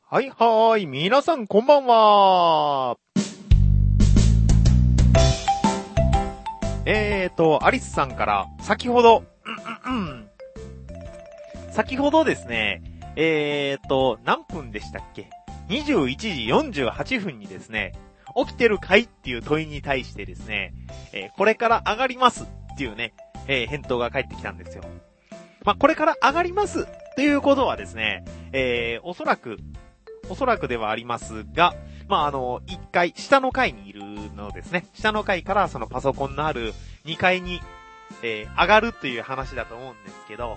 はいはーい、皆さんこんばんは。アリスさんから先ほどですね、何分でしたっけ ?21 時48分にですね、起きてるかいっていう問いに対してですね、これから上がりますっていうね、返答が返ってきたんですよ。まあ、これから上がりますということはですね、おそらくではありますが、まあ、1階、下の階にいるのですね。下の階からそのパソコンのある2階に、上がるという話だと思うんですけど、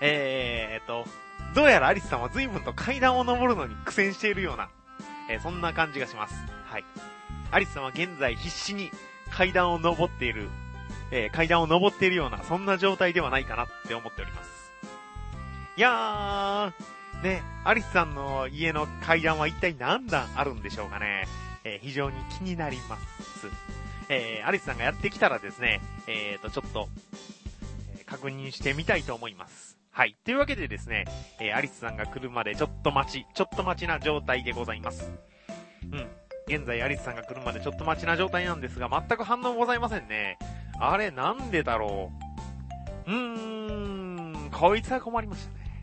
どうやらアリスさんは随分と階段を登るのに苦戦しているような、そんな感じがします。はい。アリスさんは現在必死に階段を登っているような、そんな状態ではないかなって思っております。いやー、ね、アリスさんの家の階段は一体何段あるんでしょうかね。非常に気になります。アリスさんがやってきたらですね、ちょっと、確認してみたいと思います。はい。というわけでですね、アリスさんが来るまでちょっと待ちな状態でございます。現在アリスさんが来るまでちょっと待ちな状態なんですが、全く反応ございませんね。あれ、なんでだろう。こいつは困りましたね。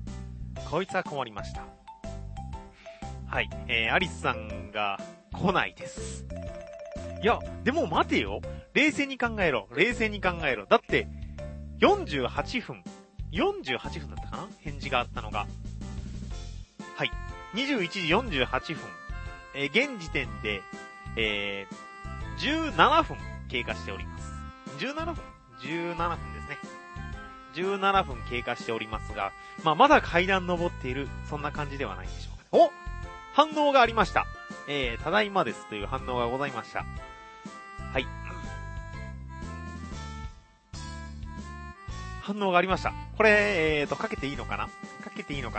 はい。アリスさんが来ないです。いや、でも待てよ。冷静に考えろ。だって、48分だったかな返事があったのが。はい。21時48分。現時点で、17分経過しております。17分ですね。17分経過しておりますが、まあ、まだ階段登っている、そんな感じではないでしょうか。お反応がありました。ただいまですという反応がございました。はい。反応がありました。これ、かけていいのかなかけていい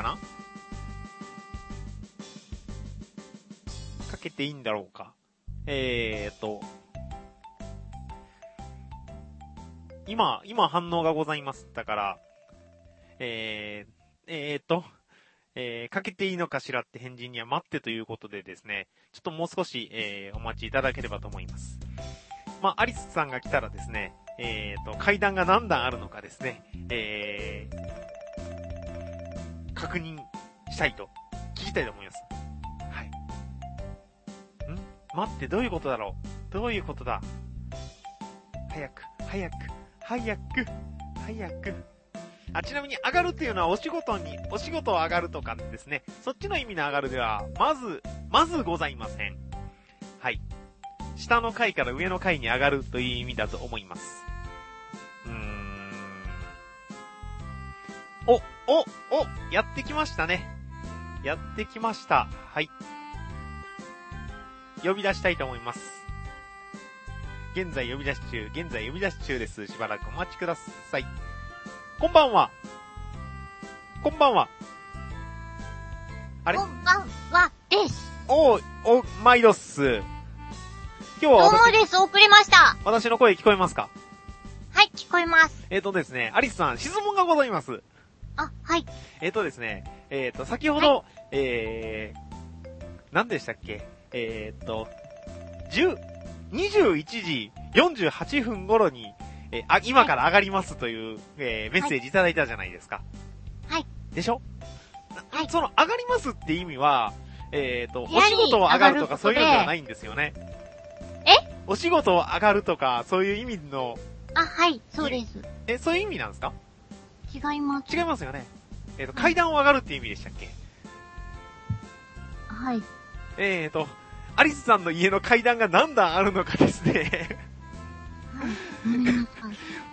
んだろうか。今反応がございます。だから、かけていいのかしらって返事には待ってということでですね、ちょっともう少し、お待ちいただければと思います。まあ、アリスさんが来たらですね、階段が何段あるのかですね、確認したいと、聞きたいと思います。はい。待って、どういうことだろう。どういうことだ。早く。ちなみに上がるっていうのはお仕事を上がるとかですね。そっちの意味の上がるでは、まずございません。はい。下の階から上の階に上がるという意味だと思います。やってきましたね。はい。呼び出したいと思います。現在呼び出し中です。しばらくお待ちください。こんばんは。あれこんばんはです。 毎度っす。今日はどうもです、遅れました。 私の声聞こえますか？ はい、聞こえます。 ですね、アリスさん、質問がございます。 あ、はい。 ですね、先ほど、何でしたっけ21時48分頃に、今から上がりますという、メッセージいただいたじゃないですか。 はい。 でしょ？ はい。 その上がりますって意味は、お仕事を上がるとかそういうのではないんですよね。お仕事を上がるとか、そういう意味の。 あ、はい、そうです。 そういう意味なんですか？ 違います。 違いますよね。階段を上がるって意味でしたっけ？ はい。 アリスさんの家の階段が何段あるのかですね。 はい。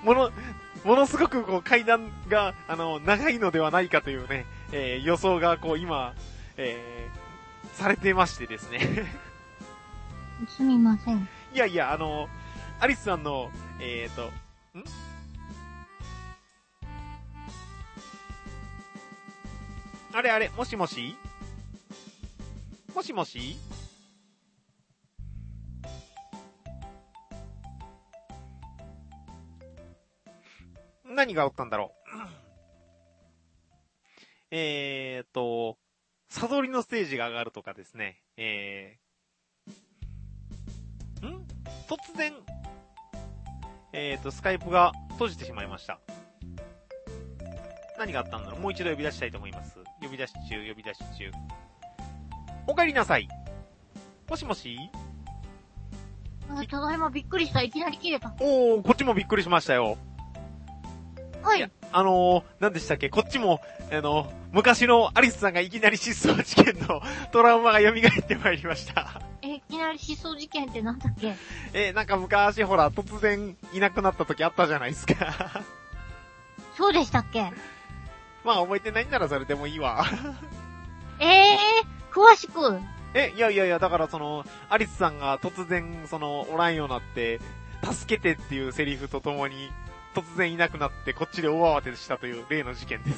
ものすごくこう階段が、長いのではないかというね、予想がこう今、されてましてですね。 すみません。 いやいや、アリスさんの、あれ、もしもし何があったんだろう。 サドリのステージが上がるとかですね。突然、スカイプが閉じてしまいました。何があったんだろう。もう一度呼び出したいと思います。呼び出し中。お帰りなさい。もしもし？ ただいまびっくりした。いきなり切れた。 こっちもびっくりしましたよ。 はい。 何でしたっけ？こっちも、昔のアリスさんがいきなり失踪事件のトラウマが蘇ってまいりました。 いきなり失踪事件ってなんだっけ？ なんか昔ほら、突然いなくなった時あったじゃないですか。 そうでしたっけ？ まあ覚えてないんならそれでもいいわ。 詳しく。 いや、だからアリスさんが突然、おらんようになって、助けてっていうセリフとともに、突然いなくなって、こっちで大慌てしたという例の事件です。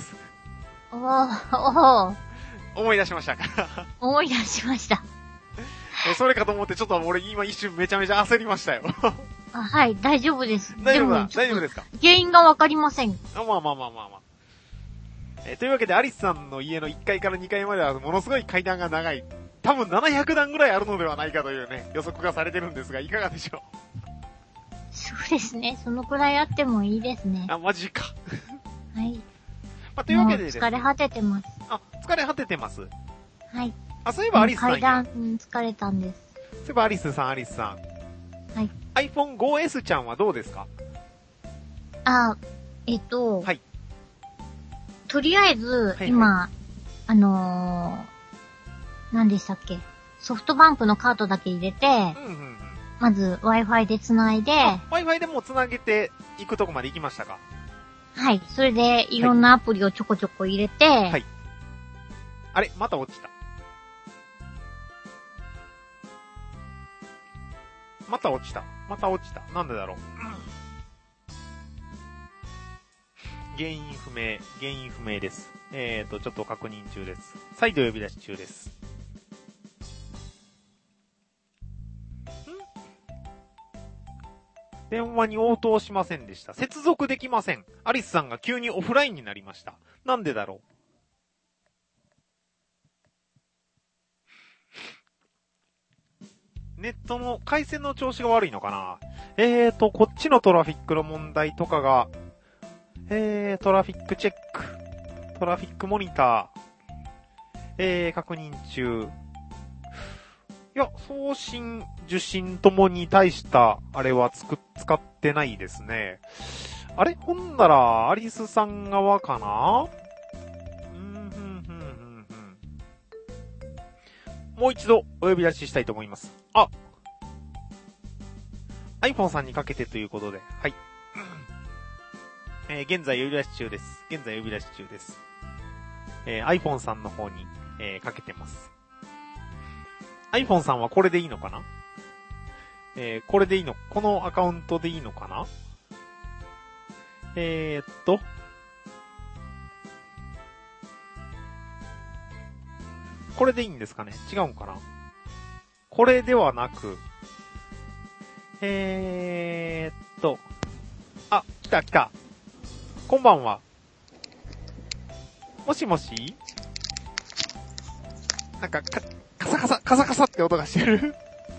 思い出しましたか？ 思い出しました。 それかと思って、ちょっと俺今一瞬めちゃめちゃ焦りましたよ。 はい、大丈夫です。 大丈夫ですか？ 原因がわかりません。 まあ。というわけで、アリスさんの家の1階から2階まではものすごい階段が長い。多分700段ぐらいあるのではないかというね、予測がされてるんですが、いかがでしょう？ そうですね。そのくらいあってもいいですね。 マジか。 はい。 というわけでですね。 疲れ果ててます。 疲れ果ててます。 はい。 そういえばアリスさん。 階段疲れたんです。 そういえばアリスさん。はい。iPhone 5S ちゃんはどうですか？ はい。とりあえず、今、何でしたっけ？ソフトバンクのカードだけ入れて、まず Wi-Fi で繋いで、 Wi-Fi でもう繋げていくとこまで行きましたか？ はい。それで、いろんなアプリをちょこちょこ入れて、はい。 あれ？また落ちた。なんでだろう。原因不明です。ちょっと確認中です。再度呼び出し中です。電話に応答しませんでした。接続できません。アリスさんが急にオフラインになりました。なんでだろう。ネットの回線の調子が悪いのかな？こっちのトラフィックの問題とかが、トラフィックチェック、トラフィックモニター、確認中。いや、送信、受信ともに対した、あれは使ってないですね。あれ？ほんなら、アリスさん側かな？もう一度お呼び出ししたいと思います。iPhone さんにかけてということで、はい。現在呼び出し中です。iPhone さんの方に、かけてます。iPhone さんはこれでいいのかな？これでいいの？このアカウントでいいのかな？これでいいんですかね？違うんかな？これではなく、来た。こんばんは。もしもし？なんか、カサカサって音がしてる？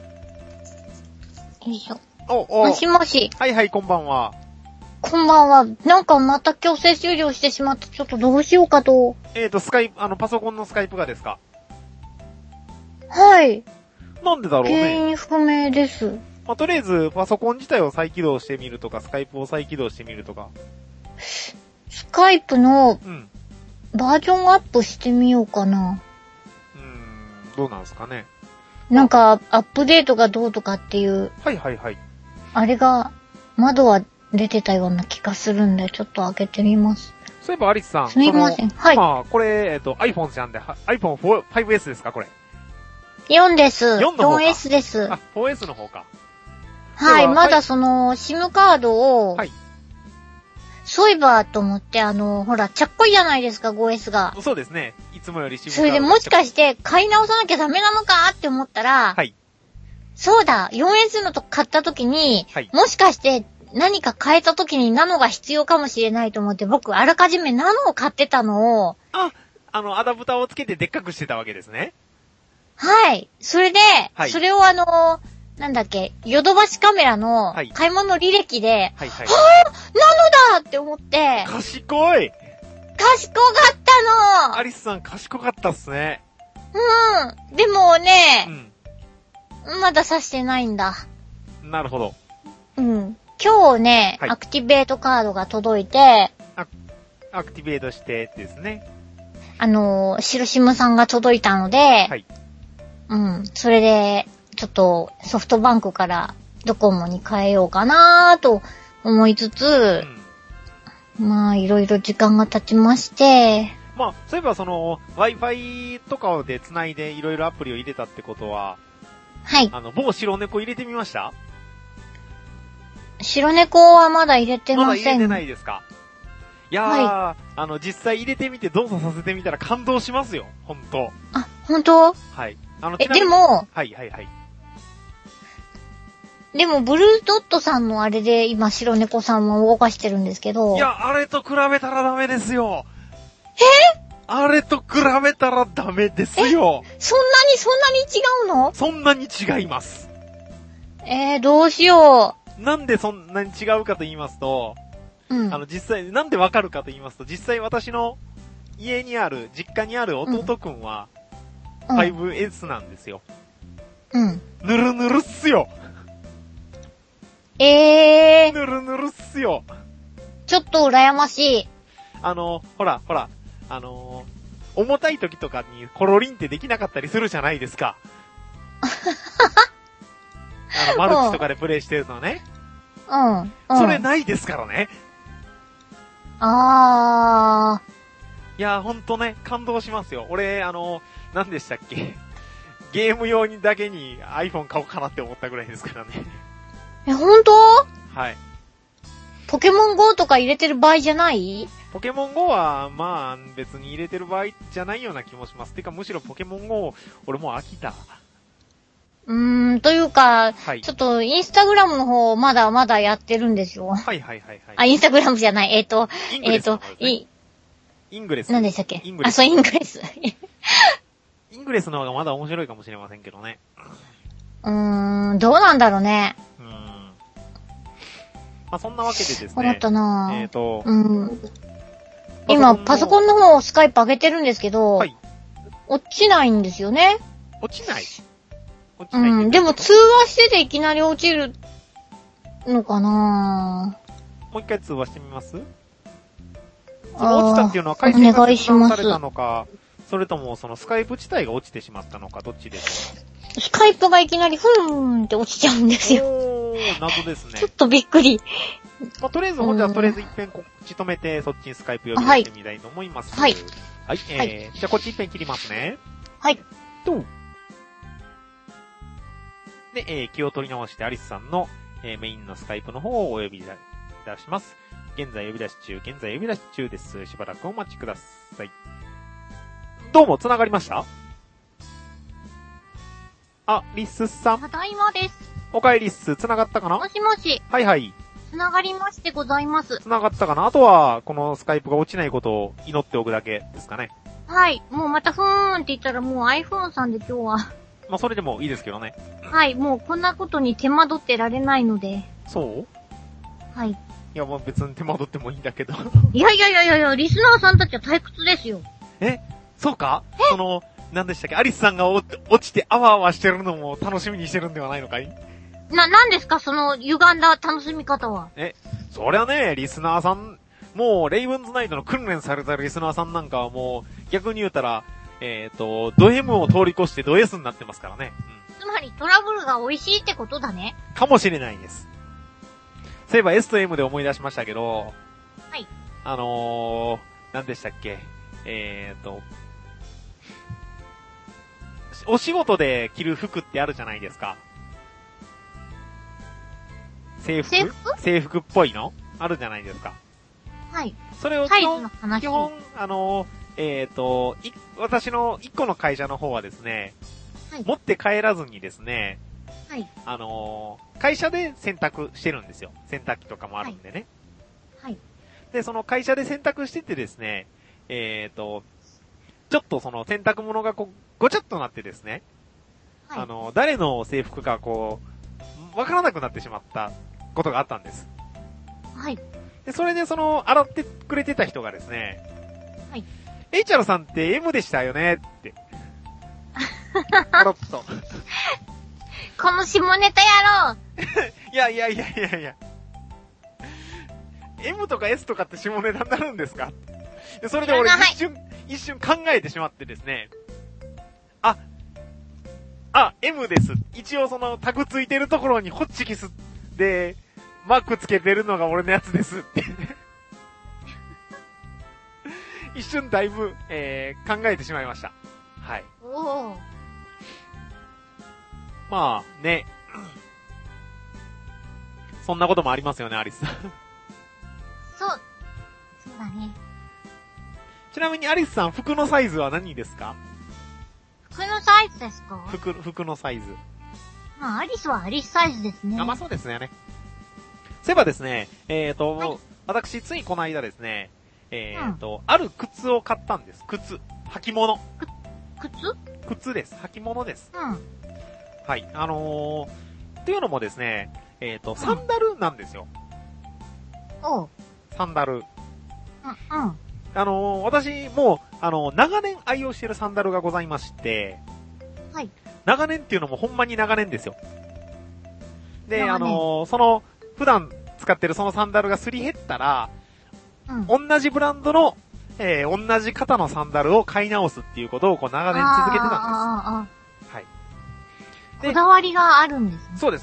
よいしょ。もしもし。 はい、こんばんは。 こんばんは。なんかまた強制終了してしまって、ちょっとどうしようかと。 スカイプ、パソコンのスカイプがですか？ はい。 なんでだろうね。 原因不明です。 とりあえず、パソコン自体を再起動してみるとか、スカイプを再起動してみるとか。 スカイプの、バージョンアップしてみようかな。 どうなんですかね。 なんか、アップデートがどうとかっていう。 はい。 あれが、窓は出てたような気がするんで、ちょっと開けてみます。 そういえば、アリスさん。 すみません。はい。 これ、iPhone じゃんで、iPhone 5S ですか、これ。 4です。4S です。 4S の方か。 はい、まだSIM カードを、はい。そういえばと思って、ほら、ちゃっこいじゃないですか、5S が。 そうですね。いつもより SIM カード。 それでもしかして買い直さなきゃダメなのかって思ったら、はい。そうだ、4S のと買った時に、はい。もしかして何か変えた時にナノが必要かもしれないと思って、僕、あらかじめナノを買ってたのを、 アダプターをつけてでっかくしてたわけですね。 はい。それで、はい、それをなんだっけ、ヨドバシカメラの買い物履歴で、はいはい、はぁ、なのだって思って。 賢い。 賢かったの。 アリスさん賢かったっすね。 うん。でもね、まだ刺してないんだ。 なるほど。 うん。今日ね、はい、アクティベートカードが届いて、 アクティベートしてですね。 白シムさんが届いたので、はい。うん。それで、ちょっとソフトバンクからドコモに変えようかなーと思いつつ、まあ、いろいろ時間が経ちまして、 まあ、そういえばWi-Fi とかで繋いでいろいろアプリを入れたってことは、 はい。 某白猫入れてみました？ 白猫はまだ入れてません。 まだ入れてないですか？いやー、はい、実際入れてみて動作させてみたら感動しますよ、ほんと。 あ、ほんと？ はい。 でも、 はいはいはい。 でも、ブルードットさんのあれで今白猫さんも動かしてるんですけど。 いや、あれと比べたらダメですよ。あれと比べたらダメですよ。 そんなに違うの？ そんなに違います。 どうしよう。なんでそんなに違うかと言いますと、実際、なんでわかるかと言いますと、実際私の家にある、実家にある弟くんは、5S なんですよ。ぬるぬるっすよ。ぬるぬるっすよ。 ちょっと羨ましい。 ほら、重たい時とかにコロリンってできなかったりするじゃないですか。マルチとかでプレイしてるのね。それないですからね。いや、ほんとね、感動しますよ。俺、何でしたっけ。ゲーム用にだけに iPhone 買おうかなって思ったぐらいですからね。 ほんと？ はい。 ポケモン GO とか入れてる場合じゃない？ ポケモン GO は、まあ、別に入れてる場合じゃないような気もします。てか、むしろポケモン GO、俺もう飽きた。 というか、はい、ちょっと、インスタグラムの方、まだまだやってるんですよ。 はいはいはい、はい。 あ、インスタグラムじゃない。 イングレス。 何でしたっけ？ イングレス。 そう、イングレス。 イングレスの方がまだ面白いかもしれませんけどね。 どうなんだろうね。 まあ、そんなわけでですね。 困ったな今、パソコンの方、スカイプ上げてるんですけど、はい。落ちないんですよね。 落ちない？ でも通話してていきなり落ちるのかな？ もう一回通話してみます？落ちたっていうのは回線が切断されたのか、それともそのスカイプ自体が落ちてしまったのか、どっちですか？ スカイプがいきなりふーんって落ちちゃうんですよ。 謎ですね。 ちょっとびっくり。 まあ、とりあえず、じゃあとりあえず一遍こっち止めて、そっちにスカイプ呼び出してみたいと思います。 はい。 はい。じゃあこっち一遍切りますね。 はい。 で、気を取り直してアリスさんの、メインのスカイプの方をお呼び出します。現在呼び出し中です。しばらくお待ちください。どうも、繋がりました？あ、リスさん。 ただいまです。 おかえりっす。繋がったかな？ もしもし。 はいはい。 繋がりましてございます。 繋がったかな？あとは、このスカイプが落ちないことを祈っておくだけですかね。 はい。もうまたふーんって言ったらもう iPhone さんで今日は。 まあ、それでもいいですけどね。 はい。もうこんなことに手間取ってられないので。 そう？ はい。 いや、まあ別に手間取ってもいいんだけど。 いや、リスナーさんたちは退屈ですよ。 そうか？何でしたっけ？アリスさんが落ちてあわあわしてるのも楽しみにしてるんではないのかい？ なんですかその歪んだ楽しみ方は。 そりゃね、リスナーさん、もうレイブンズナイトの訓練されたリスナーさんなんかはもう、逆に言うたら、ド M を通り越してド S になってますからね。 つまりトラブルが美味しいってことだね。 かもしれないです。そういえば S と M で思い出しましたけど、 はい。 何でしたっけ？お仕事で着る服ってあるじゃないですか。制服っぽいのあるじゃないですか。 はい。 それを基本、私の一個の会社の方はですね、はい、持って帰らずにですね、 はい。 会社で洗濯してるんですよ。洗濯機とかもあるんでね。 はい。 で、その会社で洗濯しててですね、 ちょっとその洗濯物がこう、ごちゃっとなってですね、はい、誰の制服かこう、わからなくなってしまったことがあったんです。 はい。 で、それで洗ってくれてた人がですね、 はい。 エイチャルさんって M でしたよねって。ポロッと。 この下ネタやろいや。M とか S とかって下ネタになるんですか？で、それで俺一瞬考えてしまってですね。M です。一応タグついてるところにホッチキスで、マークつけてるのが俺のやつですって。一瞬だいぶ、考えてしまいました。はい。 おー。 まあ、ね。そんなこともありますよね、アリスさん。 そうだね。 ちなみにアリスさん、服のサイズは何ですか？ 服のサイズですか？ 服のサイズ。 まあ、アリスはアリスサイズですね。 まあそうですね。そういえばですね、はい、私、ついこの間ですね、ある靴を買ったんです。靴。履物。靴です。履物です。 うん。 はい。というのもですね、サンダルなんですよ。 おう。 サンダル。 うん。 私、もう、長年愛用しているサンダルがございまして、 はい。 長年っていうのもほんまに長年ですよ。で、普段使ってるそのサンダルがすり減ったら、同じブランドの、同じ型のサンダルを買い直すっていうことをこう長年続けてたんです。はい。 こだわりがあるんですね。 そうです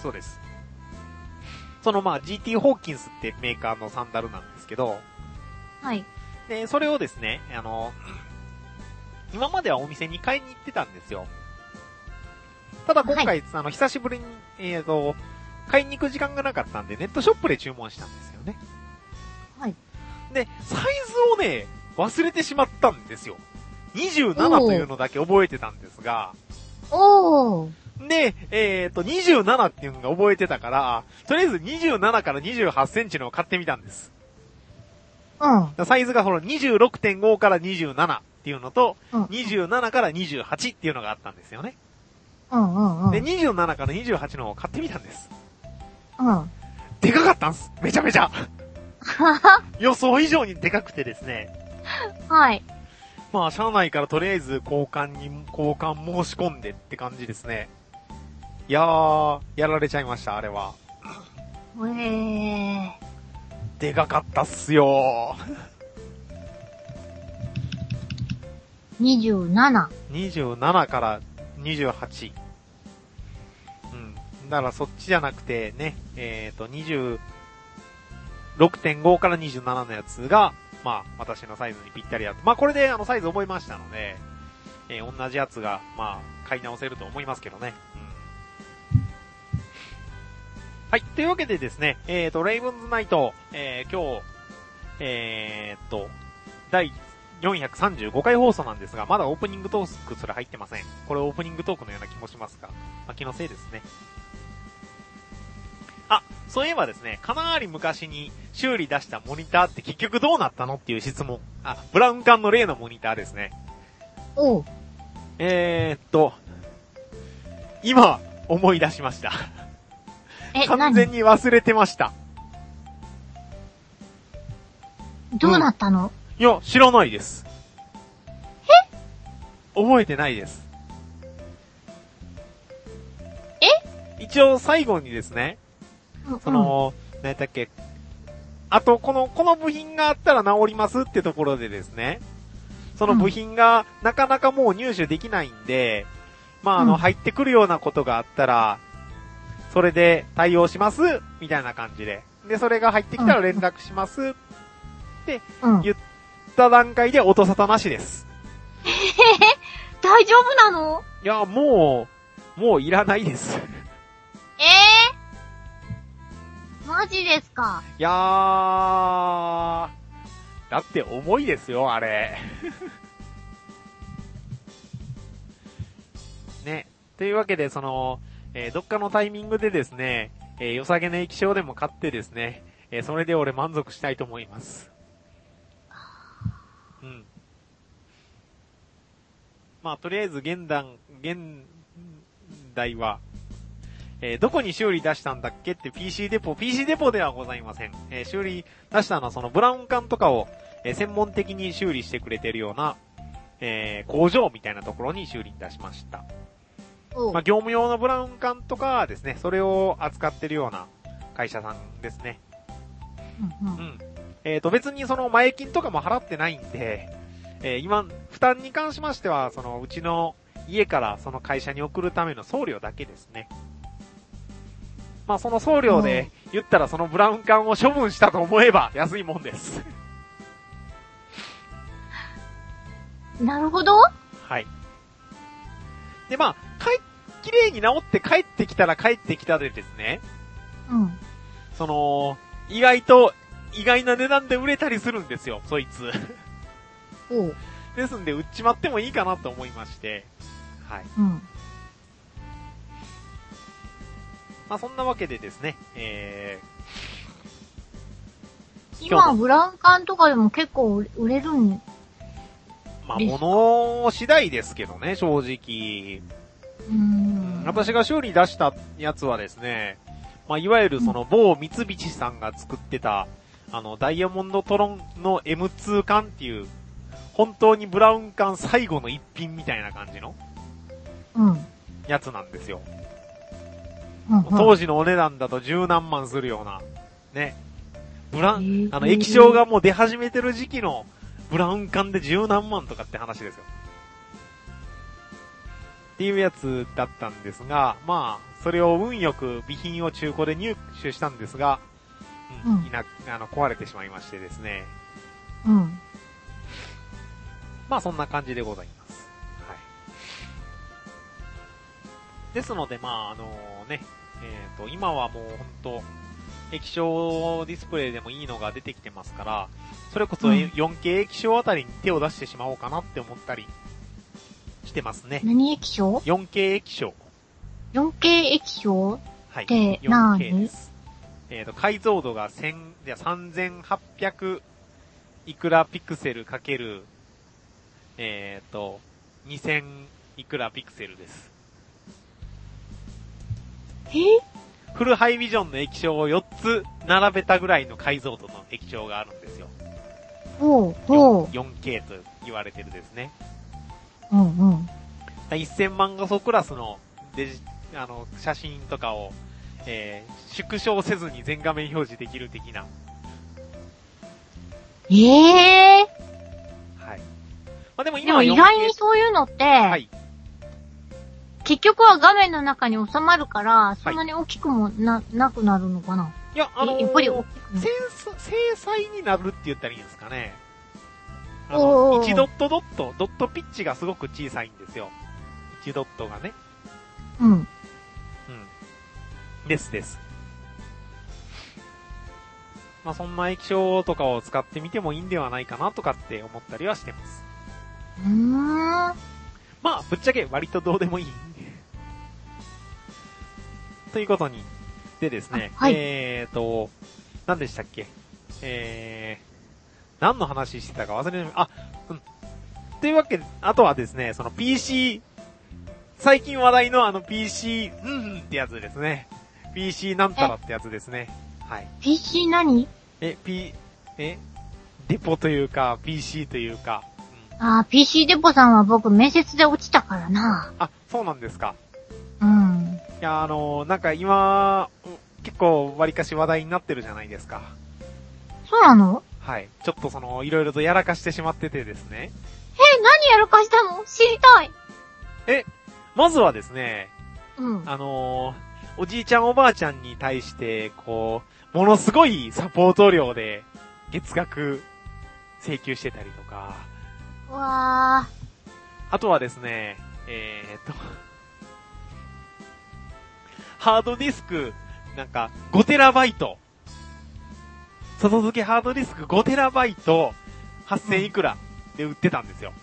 。GT ホーキンスってメーカーのサンダルなんですけど、 はい。 で、それをですね、今まではお店に買いに行ってたんですよ。ただ今回、はい、久しぶりに、買いに行く時間がなかったんで、ネットショップで注文したんですよね。 はい。 で、サイズをね、忘れてしまったんですよ。27というのだけ覚えてたんですが。 おー。 で、27っていうのが覚えてたから、とりあえず27から28センチのを買ってみたんです。 うん。 サイズが26.5 から27っていうのと、27から28っていうのがあったんですよね。で、27から28のを買ってみたんです。でかかったんす。めちゃめちゃ。予想以上にでかくてですね。 はい。 まあ、社内からとりあえず交換申し込んでって感じですね。いやー、やられちゃいました、あれは。でかかったっすよー。 27から28。うん。だからそっちじゃなくてね、26.5 から27のやつが、まあ、私のサイズにぴったりだと。まあ、これでサイズ覚えましたので、同じやつが、まあ、買い直せると思いますけどね。うん。はい。というわけでですね、レイブンズナイト、今日、第435回放送なんですが、まだオープニングトークすら入ってません。これオープニングトークのような気もしますが、まあ、気のせいですね。そういえばですね、かなり昔に修理出したモニターって結局どうなったのっていう質問。ブラウン管の例のモニターですね。 おう。 今、思い出しました。完全に忘れてました。 どうなったの？ いや、知らないです。覚えてないです。一応最後にですね、何やったっけ、あと、この部品があったら治りますってところでですね、その部品がなかなかもう入手できないんで、まあ、入ってくるようなことがあったら、それで対応しますみたいな感じで。で、それが入ってきたら連絡しますって言った段階で音沙汰なしです。 大丈夫なの？ いや、もういらないです。 マジですか？ いやー、だって重いですよ、あれ。ね。というわけで、どっかのタイミングでですね、良さげな液晶でも買ってですね、それで俺満足したいと思います。うん。 まあ、とりあえず現代は、どこに修理出したんだっけって PC デポではございません。修理出したのはそのブラウン管とかを、専門的に修理してくれてるような、工場みたいなところに修理に出しました。まあ、業務用のブラウン管とかですね、それを扱ってるような会社さんですね。別にその前金とかも払ってないんで、今、負担に関しましては、そのうちの家からその会社に送るための送料だけですね。まあその送料で言ったらそのブラウン管を処分したと思えば安いもんです。 なるほど。 はい。でまあ、綺麗に直って帰ってきたら帰ってきたでですね。その、意外な値段で売れたりするんですよ、そいつ。ですんで、売っちまってもいいかなと思いまして。はい。まあそんなわけでですね、 今、ブラウン管とかでも結構売れるんまあ、物次第ですけどね、正直。私が修理出したやつはですね、まあ、いわゆるその某三菱さんが作ってた、ダイヤモンドトロンの M2 管っていう、本当にブラウン管最後の一品みたいな感じの、やつなんですよ。当時のお値段だと十何万するような、ね。液晶がもう出始めてる時期のブラウン管で十何万とかって話ですよ。っていうやつだったんですが、まあ、それを運よく備品を中古で入手したんですが、壊れてしまいましてですね。まあそんな感じでございます。はい。ですので、まあ今はもう本当液晶ディスプレイでもいいのが出てきてますから、それこそ 4K 液晶あたりに手を出してしまおうかなって思ったりしてますね。 何液晶？ 4K 液晶。 4K 液晶って何？ 4K です。解像度が3800いくらピクセルかける2000いくらピクセルです。フルハイビジョンの液晶を4つ並べたぐらいの解像度の液晶があるんですよ。4K と言われてるですね。1000万画素クラスの写真とかを、縮小せずに全画面表示できる的な。 はい。 まあ、でも今は 4K。 でも意外にそういうのって、 はい。 結局は画面の中に収まるから、そんなに大きくもなくなるのかな。 いや、 やっぱり精細になるって言ったらいいんですかね。1ドットドットピッチがすごく小さいんですよ。1ドットがね。です。まあそんな液晶とかを使ってみてもいいんではないかなとかって思ったりはしてます。まあ、ぶっちゃけ割とどうでもいい。ということに。でですね。 はい。 何でしたっけ？何の話してたか忘れました。というわけで、あとはですね、その PC、最近話題のPC、ってやつですね。PC なんたらってやつですね。はい。 PC 何？ デポというか、PC というか。 PC デポさんは僕面接で落ちたからな。 そうなんですか。 いや、なんか今、結構割かし話題になってるじゃないですか。 そうなの？ はい。ちょっといろいろとやらかしてしまっててですね。 何やらかしたの？知りたい。 まずはですね、おじいちゃんおばあちゃんに対して、ものすごいサポート料で月額請求してたりとか。あとはですね、ハードディスク、なんか、5テラバイト。外付けハードディスク5テラバイト、8000いくらで売ってたんですよ。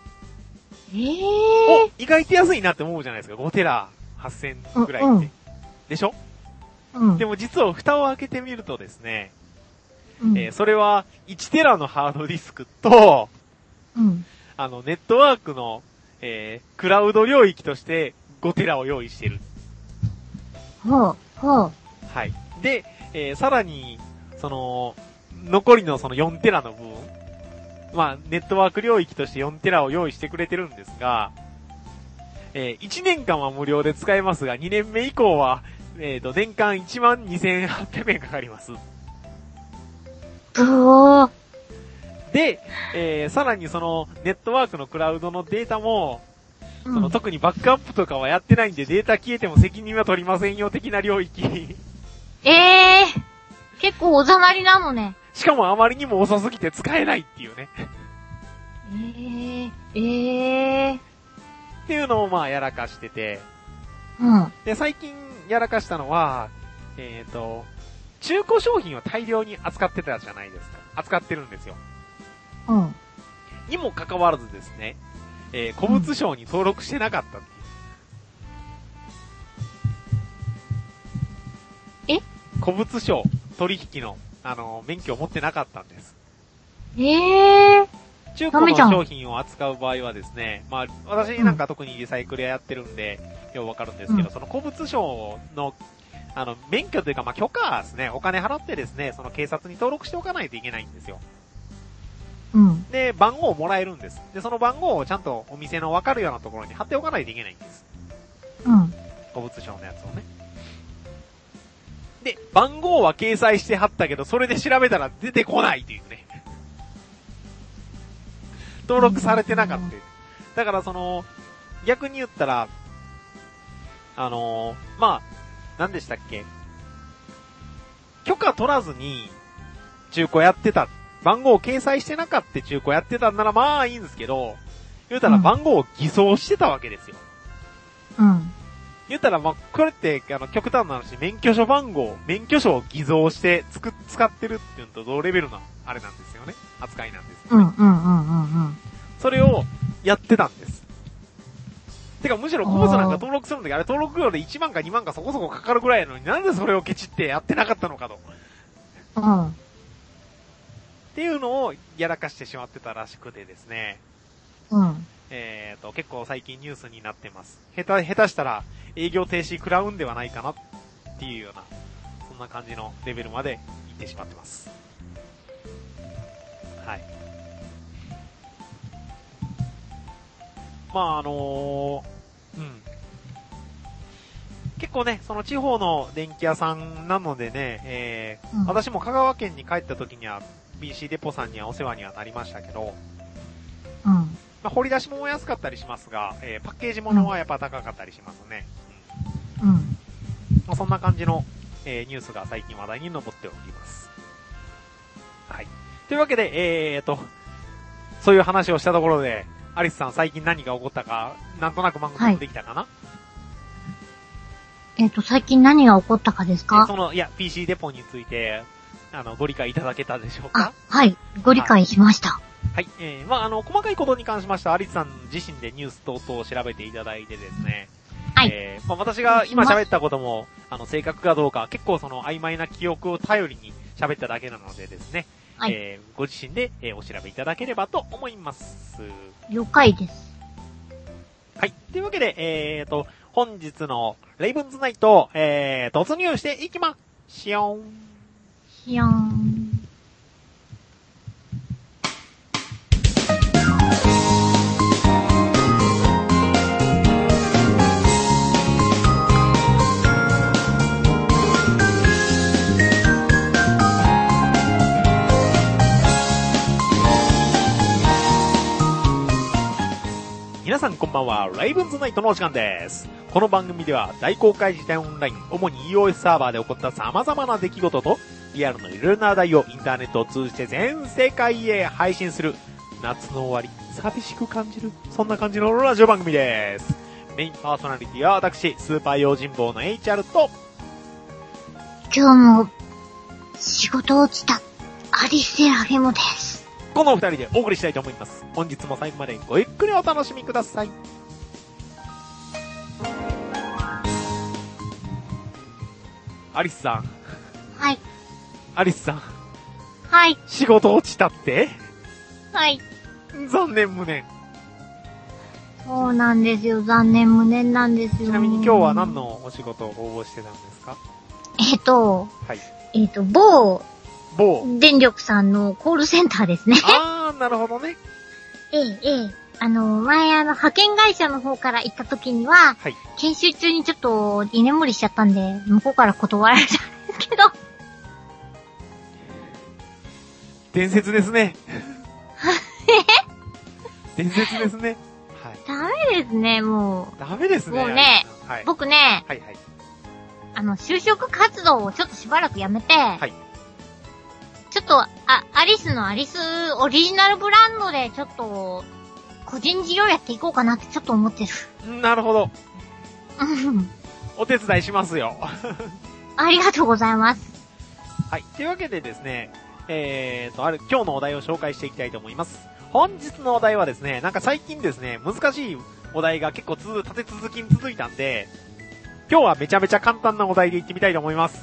意外と安いなって思うじゃないですか。5テラ8000くらいって。でしょ？でも実は蓋を開けてみるとですね、それは1テラのハードディスクと、ネットワークの、 クラウド領域として5テラを用意してる。 ほう。 はい。で、さらに、残りのその4テラの部分、まあ、ネットワーク領域として4テラを用意してくれてるんですが、1年間は無料で使えますが、2年目以降は、年間12,800円かかります。で、さらにその、ネットワークのクラウドのデータも、特にバックアップとかはやってないんで、データ消えても責任は取りませんよ、的な領域。 結構おざなりなのね。 しかもあまりにも遅すぎて使えないっていうね。っていうのをまあやらかしてて。で、最近やらかしたのは、中古商品を大量に扱ってたじゃないですか。扱ってるんですよ。にもかかわらずですね、古物商に登録してなかったっていう。古物商取引の、免許を持ってなかったんです。中古の商品を扱う場合はですね、まあ、私なんか特にリサイクル屋やってるんで、よくわかるんですけど、その古物商の、免許というか、まあ、許可ですね、お金払ってですね、その警察に登録しておかないといけないんですよ。で、番号をもらえるんです。で、その番号をちゃんとお店のわかるようなところに貼っておかないといけないんです。古物商のやつをね。で、番号は掲載して貼ったけど、それで調べたら出てこないというね。登録されてなかった。だから逆に言ったら、まあ、何でしたっけ？許可取らずに、中古やってた。番号を掲載してなかった中古やってたんならまあいいんですけど、言うたら番号を偽装してたわけですよ。言うたらまあ、これって極端な話、免許証を偽造して使ってるっていうのと同レベルのあれなんですよね。扱いなんですよね。それをやってたんです。てかむしろ古物なんか登録するんだけど、あれ登録料で1万か2万かそこそこかかるぐらいなのになんでそれをケチってやってなかったのかと。っていうのをやらかしてしまってたらしくてですね。結構最近ニュースになってます。下手したら営業停止食らうんではないかなっていうような、そんな感じのレベルまで行ってしまってます。はい。まあ結構ね、その地方の電気屋さんなのでね、私も香川県に帰った時には BC デポさんにはお世話にはなりましたけど、まあ、掘り出しも安かったりしますが、パッケージものはやっぱ高かったりしますね。まあ、そんな感じの、ニュースが最近話題に上っております。はい。というわけで、そういう話をしたところで、アリスさん最近何が起こったか、なんとなく満足できたかな？ 最近何が起こったかですか？ PC デポについて、ご理解いただけたでしょうか？ はい、ご理解しました。 はい。まあ、細かいことに関しましては、アリスさん自身でニュース等々を調べていただいてですね。はい。まあ、私が今喋ったことも、正確かどうか、結構曖昧な記憶を頼りに喋っただけなのでですね。はい。ご自身で、お調べいただければと思います。 了解です。 はい。というわけで、本日のレイブンズナイト、突入していきましょう。皆さんこんばんは、レイブンズナイトのお時間です。この番組では大公開時代オンライン、主に EOS サーバーで起こった様々な出来事と、リアルのいろいろな話題をインターネットを通じて全世界へ配信する、夏の終わり、寂しく感じる、そんな感じのラジオ番組です。メインパーソナリティは私、スーパー用心棒の HR と、 今日も仕事落ちたアリセラフィムです。 このお二人でお送りしたいと思います。本日も最後までごゆっくりお楽しみください。アリスさん。 はい。 アリスさん。 はい。 仕事落ちたって？ はい。 残念無念。 そうなんですよ。残念無念なんですよ。 ちなみに今日は何のお仕事を応募してたんですか？ はい。某電力さんのコールセンターですね。 あー、なるほどね。 前派遣会社の方から行った時には、はい、研修中にちょっと居眠りしちゃったんで、向こうから断られたんですけど。 伝説ですね。伝説ですね。はい。 ダメですね、もう。 ダメですね。 もうね、 はい、 僕ね、 はいはい。 就職活動をちょっとしばらくやめて、はい。ちょっと、アリスのアリスオリジナルブランドでちょっと、個人事業やっていこうかなってちょっと思ってる。 なるほど。お手伝いしますよ。 ありがとうございます。 はい。というわけでですね、今日のお題を紹介していきたいと思います。本日のお題はですね、なんか最近ですね、難しいお題が結構立て続きに続いたんで、今日はめちゃめちゃ簡単なお題でいってみたいと思います。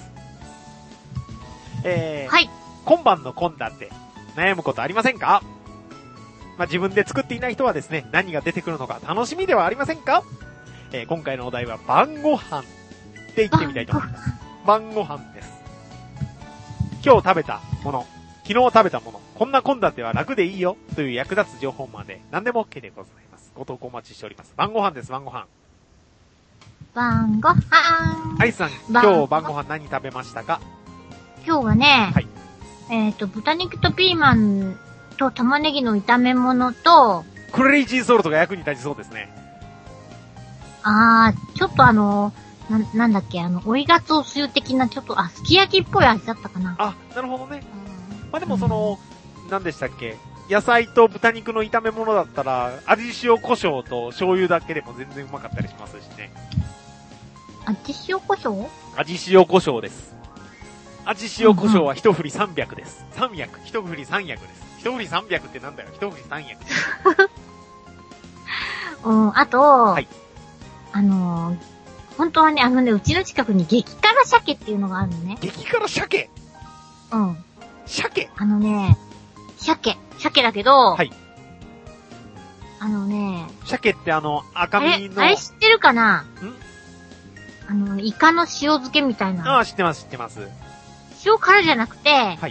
はい。今晩の献立、悩むことありませんか？自分で作っていない人はですね、何が出てくるのか楽しみではありませんか？今回のお題は晩ご飯って言ってみたいと思います。晩ご飯です。今日食べたもの、昨日食べたもの、こんな献立は楽でいいよという役立つ情報まで何でも OK でございます。ご投稿お待ちしております。晩ご飯です、晩ご飯。 晩ご飯。 アリスさん、今日晩ご飯何食べましたか？ 今日はね、はい。豚肉とピーマンと玉ねぎの炒め物と、 クレイジーソルトが役に立ちそうですね。 ちょっとなんだっけ、追いがつおつゆ的な、ちょっと、すき焼きっぽい味だったかな。 なるほどね。でも何でしたっけ、野菜と豚肉の炒め物だったら、味塩胡椒と醤油だけでも全然うまかったりしますしね。 味塩胡椒？ 味塩胡椒です。味塩胡椒は一振り300です。300、一振り300です。一振り300ってなんだよ、一振り300です。 あと、はい。本当はね、うちの近くに激辛鮭っていうのがあるのね。 激辛鮭？ うん。 鮭？ 鮭だけど、 はい。鮭って赤身の。 あれ知ってるかな？イカの塩漬けみたいな。 知ってます、知ってます。 塩辛じゃなくて、はい。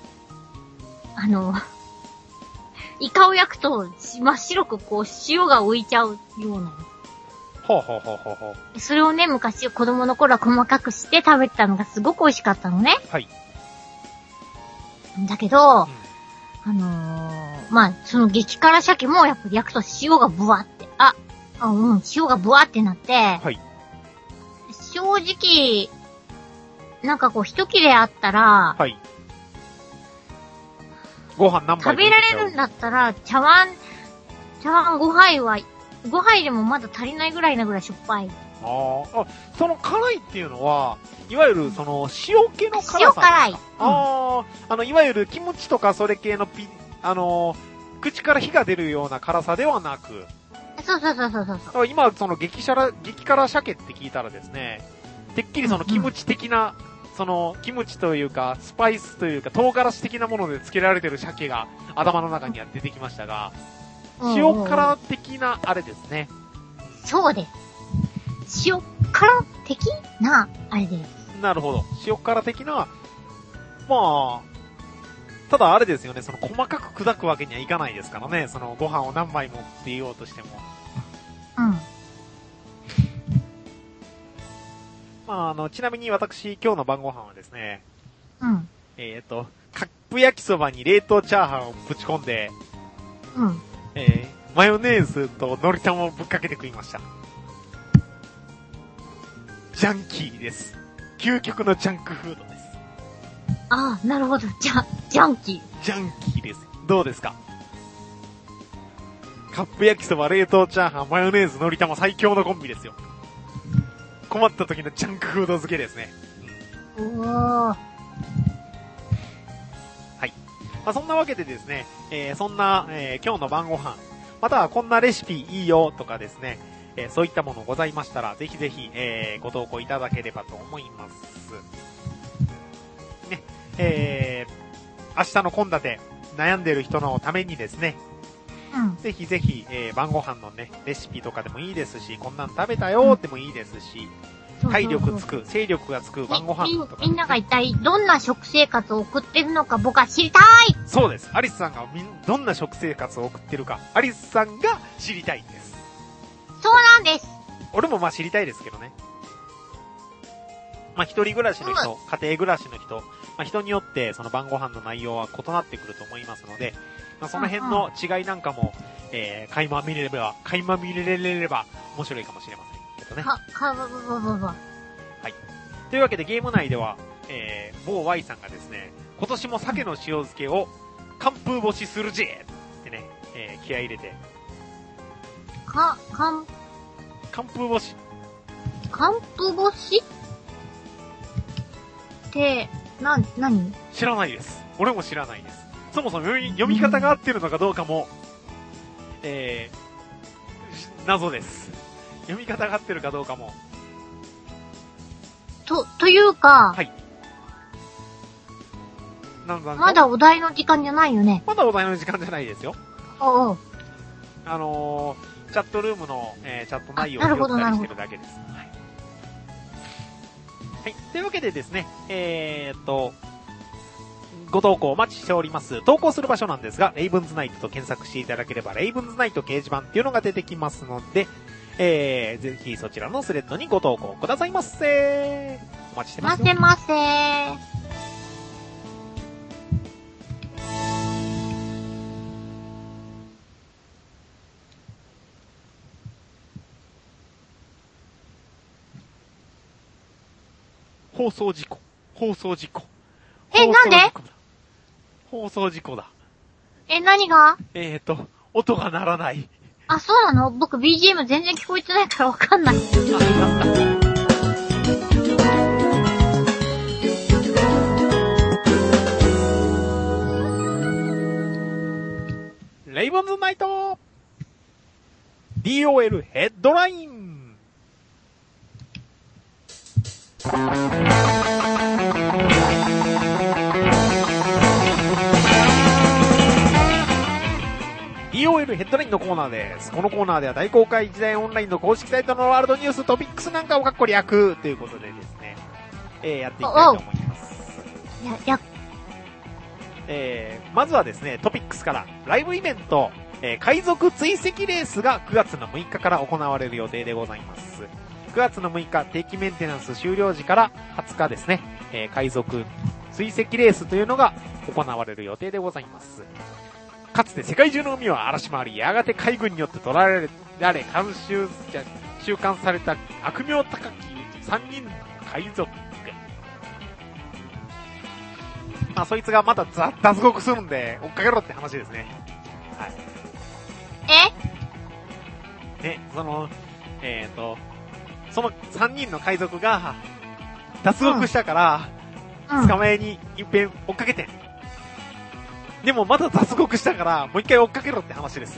イカを焼くと、真っ白く塩が浮いちゃうような。 ほう。 それをね、昔子供の頃は細かくして食べてたのがすごく美味しかったのね。 はい。 だけど、その激辛鮭もやっぱり焼くと塩がブワって、塩がブワってなって、はい。正直、なんか一切れあったら、はい。 ご飯何杯食べられるんだったら、茶碗5杯は、5杯でもまだ足りないぐらいなぐらいしょっぱい。 その辛いっていうのは、いわゆる塩気の辛さ。 塩辛い。 いわゆるキムチとかそれ系の口から火が出るような辛さではなく。 そう。 今、激辛鮭って聞いたらですね、てっきりキムチ的な、キムチというか、スパイスというか、唐辛子的なもので漬けられてる鮭が頭の中には出てきましたが、塩辛的なあれですね。 そうです。塩辛的なあれです。 なるほど。塩辛的な、ただあれですよね、細かく砕くわけにはいかないですからね、ご飯を何杯もって言おうとしても。ちなみに私、今日の晩ご飯はですね、カップ焼きそばに冷凍チャーハンをぶち込んで、マヨネーズと海苔玉をぶっかけて食いました。ジャンキーです。究極のジャンクフードです。 なるほど。ジャンキー。 ジャンキーです。どうですか？カップ焼きそば、冷凍チャーハン、マヨネーズ、海苔玉、最強のコンビですよ。困った時のジャンクフード漬けですね。 はい。 そんなわけでですね、そんな、今日の晩ご飯、またはこんなレシピいいよとかですね、そういったものございましたら、ぜひぜひ、ご投稿いただければと思います。ね、明日の献立、悩んでる人のためにですね、 ぜひぜひ、晩ご飯のね、レシピとかでもいいですし、こんなん食べたよでもいいですし、体力つく、精力がつく晩ご飯とか、 みんなが一体どんな食生活を送ってるのか僕は知りたい。 そうです。アリスさんがどんな食生活を送ってるか、アリスさんが知りたいんです。 そうなんです。 俺もまあ知りたいですけどね。まあ一人暮らしの人、家庭暮らしの人、まあ人によってその晩ご飯の内容は異なってくると思いますので、まあその辺の違いなんかも、垣間見れれば面白いかもしれませんけどね。はい。というわけでゲーム内では、某 Y さんがですね、今年も鮭の塩漬けを寒風干しするぜってね、気合い入れて。寒風干し。 寒風干しって、何？ 知らないです。俺も知らないです。そもそも読み方が合ってるのかどうかも、謎です。読み方が合ってるかどうかも。 というか、 はい。 まだお題の時間じゃないよね。 まだお題の時間じゃないですよ。 おう。 チャットルームの、チャット内容を拾ったりしてるだけです。はい。はい。というわけでですね、ご投稿お待ちしております。投稿する場所なんですが、レイブンズナイトと検索していただければ、レイブンズナイト掲示板っていうのが出てきますので、ぜひそちらのスレッドにご投稿くださいませ。お待ちしてますよ。 ませ。 放送事故。 なんで？ 放送事故だ。 何が？ 音が鳴らない。 あ、そうなの？僕 BGM 全然聞こえてないからわかんない。 レイブンズナイト DOL ヘッドラインDOL ヘッドラインのコーナーです。このコーナーでは大公開時代オンラインの公式サイトのワールドニューストピックスなんかをかっこ略ということでですね、やっていきたいと思います。まずはですね、トピックスからライブイベント、海賊追跡レースが9月の6日から行われる予定でございます。9月の6日定期メンテナンス終了時から20日ですね、海賊追跡レースというのが行われる予定でございます。かつて世界中の海を荒らし回り、やがて海軍によって捕らえられ、収監された悪名高き3人の海賊。まあ、そいつがまた脱獄するんで、追っかけろって話ですね。はい。その3人の海賊が、脱獄したから、捕まえに一遍追っかけてん。でもまだ脱獄したから、もう一回追っかけろって話です。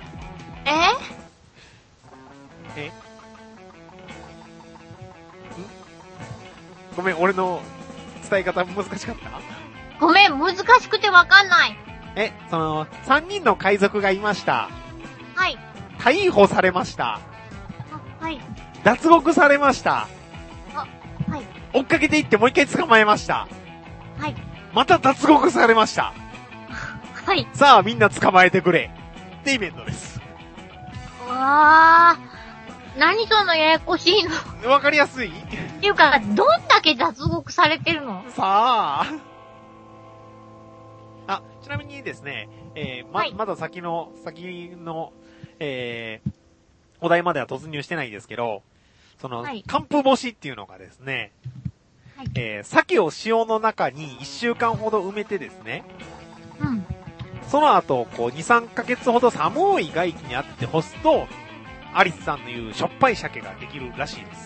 ごめん、俺の伝え方難しかった？ ごめん、難しくてわかんない。 3人の海賊がいました。 はい。 逮捕されました。 はい。 脱獄されました。 はい。 追っかけていってもう一回捕まえました。 はい。 また脱獄されました。 はい。 さあみんな捕まえてくれ。ってイベントです。 何そのややこしいの。 わかりやすい？ っていうか、どんだけ脱獄されてるの？ さあ。ちなみにですね、 はい、 まだ先の、お題までは突入してないんですけど、 はい、 寒風干しっていうのがですね、 はい、 鮭を塩の中に1週間ほど埋めてですね、 うん。 その後、2、3ヶ月ほど寒い外気にあって干すと、アリスさんの言うしょっぱい鮭ができるらしいです。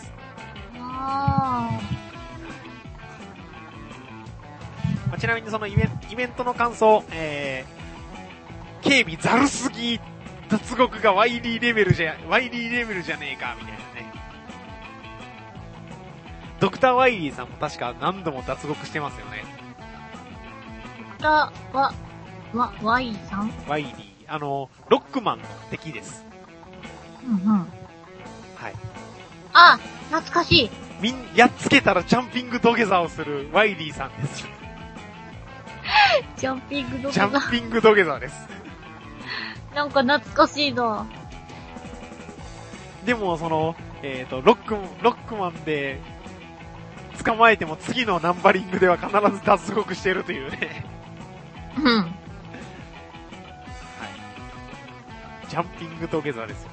ちなみにそのイベントの感想、警備ざるすぎ、脱獄がワイリーレベルじゃねえか、みたいなね。ドクターワイリーさんも確か何度も脱獄してますよね。 ワイさん？ ワイリー、 ロックマンの敵です。 うんうん。 はい。 あ、懐かしい。 やっつけたらジャンピング土下座をするワイリーさんです。 ジャンピング土下座。 ジャンピング土下座です。 なんか懐かしいな。 でも、ロックマンで、捕まえても次のナンバリングでは必ず脱獄してるというね。 うん。はい。 ジャンピング土下座ですよ。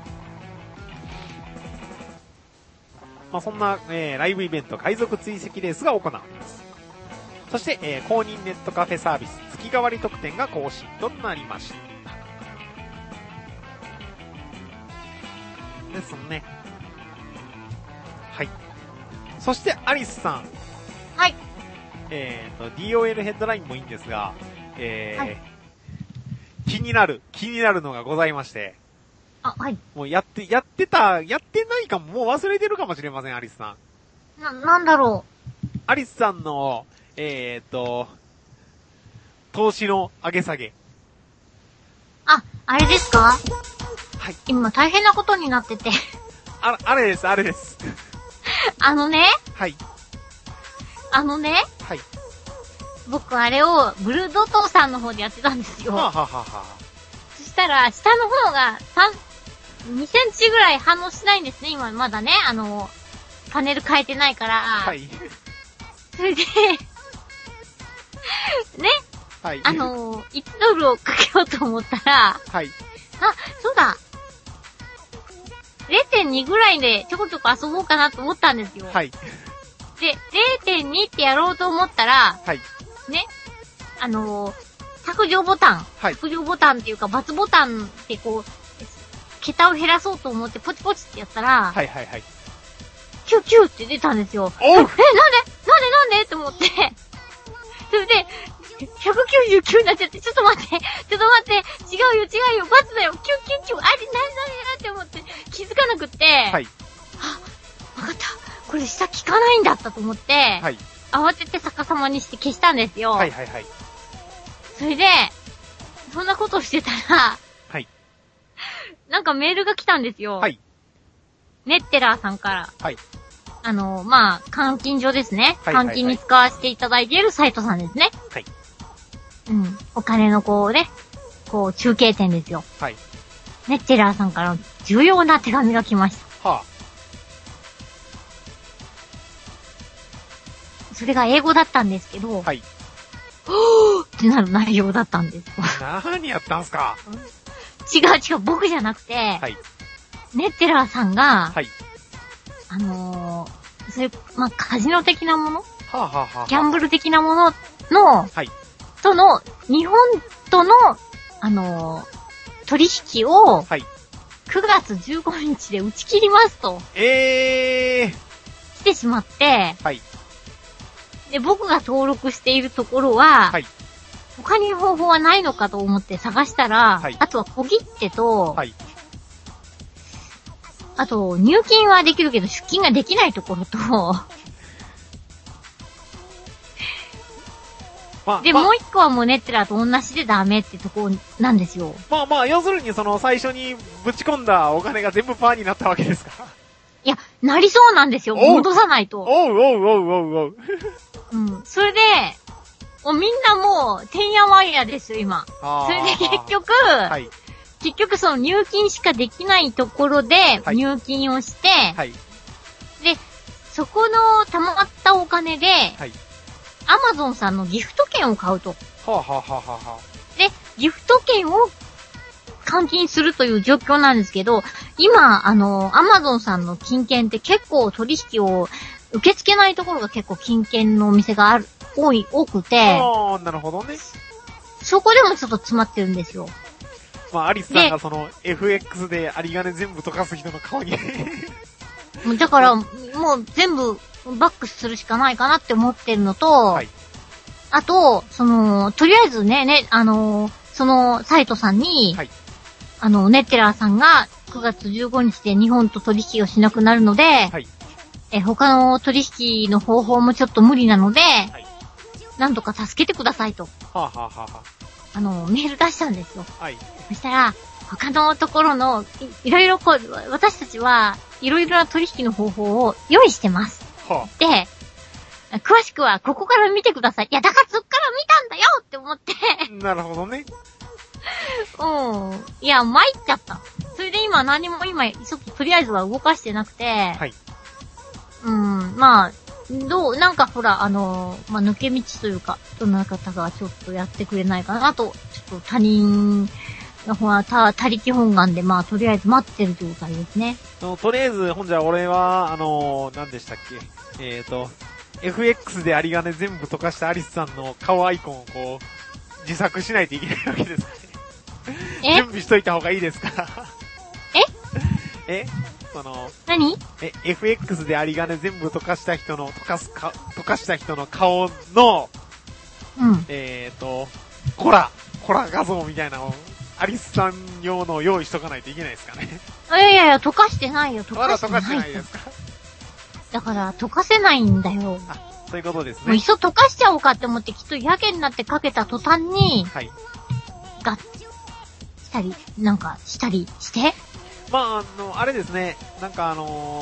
まあ、そんな、ライブイベント海賊追跡レースが行われます。そして、公認ネットカフェサービス月替わり特典が更新となりました。ですね。はい。そしてアリスさん。 はい。 DOL ヘッドラインもいいんですが、 はい、 気になるのがございまして。 あ、はい。 もうやってないかも、もう忘れてるかもしれません、アリスさん。 なんだろう。アリスさんの、投資の上げ下げ。 あれですか？ はい。 今大変なことになってて。 あれです。 はい。 はい。 僕あれをブルードトーさんの方でやってたんですよ。 はははは。 そしたら、下の方が2センチぐらい反応しないんですね、今まだね。パネル変えてないから。 はい。 それで、ね。 はい。 1ドルをかけようと思ったら、 はい。 あ、そうだ。0.2 ぐらいでちょこちょこ遊ぼうかなと思ったんですよ。 はい。 で、0.2 ってやろうと思ったら、 はい。 ね。削除ボタン。 はい。 削除ボタンっていうか、×ボタンってこう、桁を減らそうと思ってポチポチってやったら、 はいはいはい。 キュキュって出たんですよ。 おう！ なんでと思って。それで、199になっちゃって、ちょっと待って、違うよ、バツだよ、キュキュ、あれ、なって思って、気づかなくって、はい。わかった。これ下効かないんだったと思って、はい。慌てて逆さまにして消したんですよ。 はいはいはい。 それで、そんなことしてたら、はい。なんかメールが来たんですよ。はい。ネッテラーさんから。はい。まあ、監禁所ですね。はいはいはい。監禁に使わせていただいているサイトさんですね。はい。うん。お金の中継点ですよ。はい。ネッテラーさんから重要な手紙が来ました。はあ。それが英語だったんですけど、はい。ってなる内容だったんです。 何やったんすか？ 違う、僕じゃなくて、はい。ネッテラーさんが、はい。それ、まあ、カジノ的なもの、はあはあはあ、ギャンブル的なものの、はい。との、日本との、取引を、はい。9月15日で打ち切りますと。来てしまって、はい。で、僕が登録しているところは、はい。他に方法はないのかと思って探したら、はい。あとは小切手と、はい。あと、入金はできるけど出金ができないところと、で、もう一個はもうネッテラーと同じでダメってとこなんですよ。 まあ、要するに最初にぶち込んだお金が全部パーになったわけですか？ いや、なりそうなんですよ。戻さないと。 おう。 うん。それで、みんなもう、てんやわんやですよ、今。それで結局、はい。結局その入金しかできないところで入金をして、はい。で、そこの溜まったお金で、はい。アマゾンさんのギフト券を買うと。で、ギフト券を換金するという状況なんですけど、今、アマゾンさんの金券って結構取引を受け付けないところが結構金券のお店が多くて。 なるほどね。 そこでもちょっと詰まってるんですよ。 まあ、アリスさんがFX で有り金全部溶かす人の顔に。 だから、もう全部バックするしかないかなって思ってるのと、はい。あと、とりあえずね、そのサイトさんに、はい。ネッテラーさんが9月15日で日本と取引をしなくなるので、はい。他の取引の方法もちょっと無理なので、はい。なんとか助けてくださいと。 メール出したんですよ。 はい。 そしたら、他のところの、いろいろ私たちはいろいろな取引の方法を用意してます。 はあ、で、詳しくはここから見てください。いや、だからそっから見たんだよって思って。 なるほどね。 いや、参っちゃった。それで今とりあえずは動かしてなくて。 はい。 まあ、なんかほら、抜け道というか、どな方がちょっとやってくれないかなと、ちょっと他人の方は他力本願で、まあ、とりあえず待ってる状態ですね。 とりあえず、ほんじゃ俺は、何でしたっけFX で有金全部溶かしたアリスさんの顔アイコンをこう、自作しないといけないわけですね。準備しといた方がいいですか？ 何 FX で有金全部溶かした人の顔の、コラ画像みたいなのを、アリスさん用の用意しとかないといけないですかね。 いや、溶かしてないよ、 まだ溶かしてないですか？ だから、溶かせないんだよ。 あ、そういうことですね。 もういっそ溶かしちゃおうかって思って、きっとやけになってかけた途端に、 はい。 したりして。 まあ、あれですね、なんか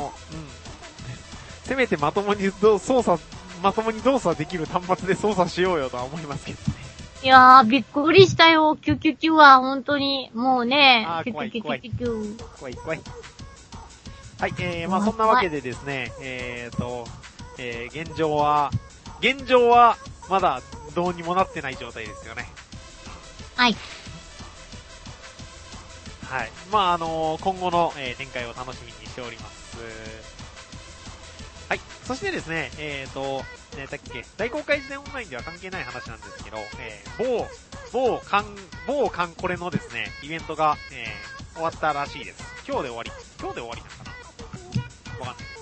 せめてまともに動作できる端末で操作しようよとは思いますけどね。 いやー、びっくりしたよ、キュキュキュは、本当に、もうね、 キュキュキュキュキュ。怖い。はい、まあそんなわけでですね、現状は、まだどうにもなってない状態ですよね。 はい。 はい。まあ今後の、展開を楽しみにしております。はい。そしてですね、大公開時代オンラインでは関係ない話なんですけど、某カンコレのですね、イベントが、終わったらしいです。今日で終わりなのかなわかんないです。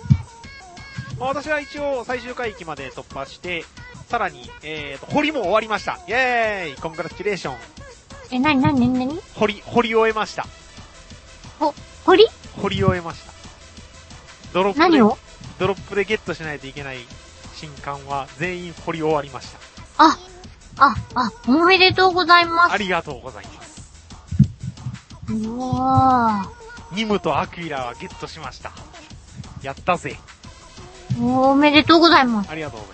まあ、私は一応最終回帰まで突破して、さらに、掘りも終わりました。イェーイコングラチュレーション。 なに掘り終えました。 掘り終えました。ドロップでゲットしないといけない新刊は全員掘り終わりました。 おめでとうございます。 ありがとうございます。 うわー。ニムとアクイラはゲットしました。やったぜ。 おめでとうございます。 ありがとうござい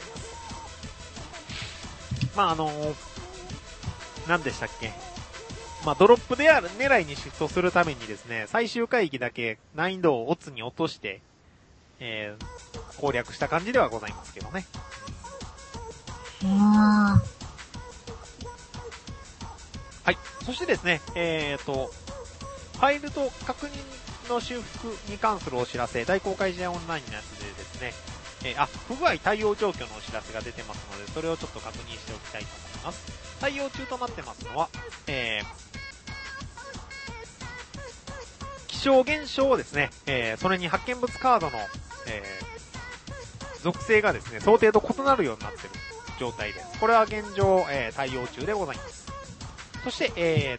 ます。まあ何でしたっけ。まあドロップで狙いにシフトするためにですね、最終回帰だけ難易度をオツに落として、攻略した感じではございますけどね。はい。そしてですね、ファイルと確認の修復に関するお知らせ、大公開試合オンラインのやつでですね、不具合対応状況のお知らせが出てますので、それをちょっと確認しておきたいと思います。対応中となってますのは、気象現象をですね、それに発見物カードの、属性がですね、想定と異なるようになっている状態です。これは現状、対応中でございます。そして、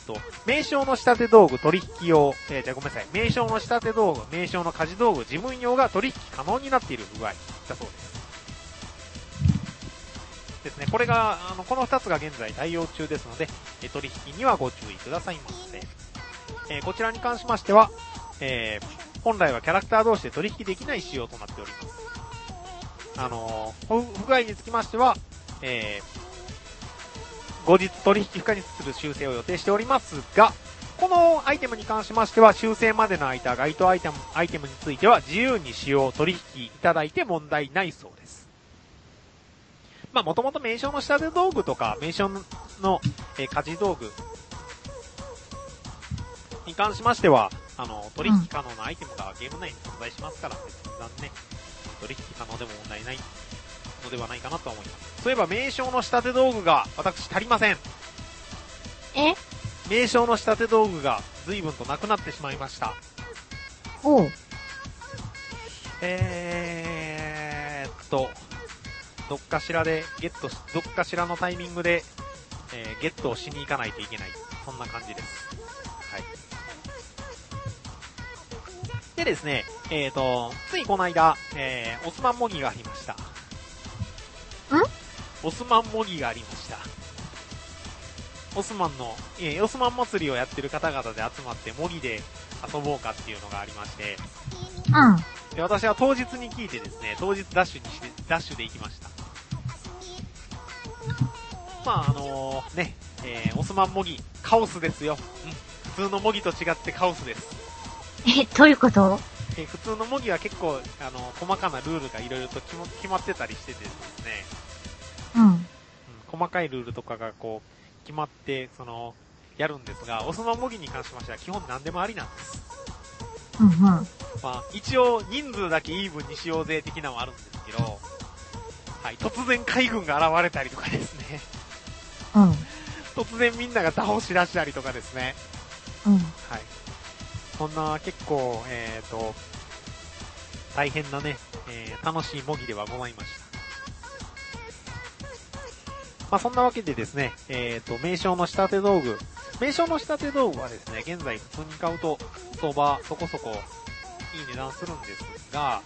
名称の仕立て道具取引用、名称の仕立て道具、名称の家事道具、事務用が取引可能になっている不具合だそうです。ですね、これが、この2つが現在対応中ですので、取引にはご注意くださいませ。こちらに関しましては、本来はキャラクター同士で取引できない仕様となっております。不具合につきましては、後日取引不可にする修正を予定しておりますが、このアイテムに関しましては、修正までの間、該当アイテムについては自由に使用、取引いただいて問題ないそうです。まあ、もともと名称の仕立て道具とか、名称の、家事道具に関しましては、取引可能なアイテムがゲーム内に存在しますから、別にね、取引可能でも問題ないのではないかなと思います。そういえば名称の仕立て道具が私足りません。名称の仕立て道具が随分となくなってしまいました。 おう。 どっかしらのタイミングで、ゲットをしに行かないといけない。そんな感じです。はい。でですね、ついこの間、オスマン模擬がありました。オスマン模擬がありました。 オスマン祭りをやってる方々で集まって模擬で遊ぼうかっていうのがありまして、で私は当日に聞いてですね、当日ダッシュで行きました。まあね、オスマン模擬カオスですよ。普通の模擬と違ってカオスです。 どういうこと？ 普通の模擬は結構細かなルールがいろいろと決まってたりしててですね、細かいルールとかがこう決まってやるんですが、オスマン模擬に関しましては基本何でもありなんです。まあ一応人数だけイーブンにしようぜ的なのはあるんですけど、はい、突然海軍が現れたりとかですね。突然みんなが打法し出したりとかですね。はい。そんな結構大変なね、楽しい模擬ではございました。まあそんなわけでですね、名称の仕立て道具。名称の仕立て道具はですね、現在普通に買うと相場そこそこいい値段するんですが、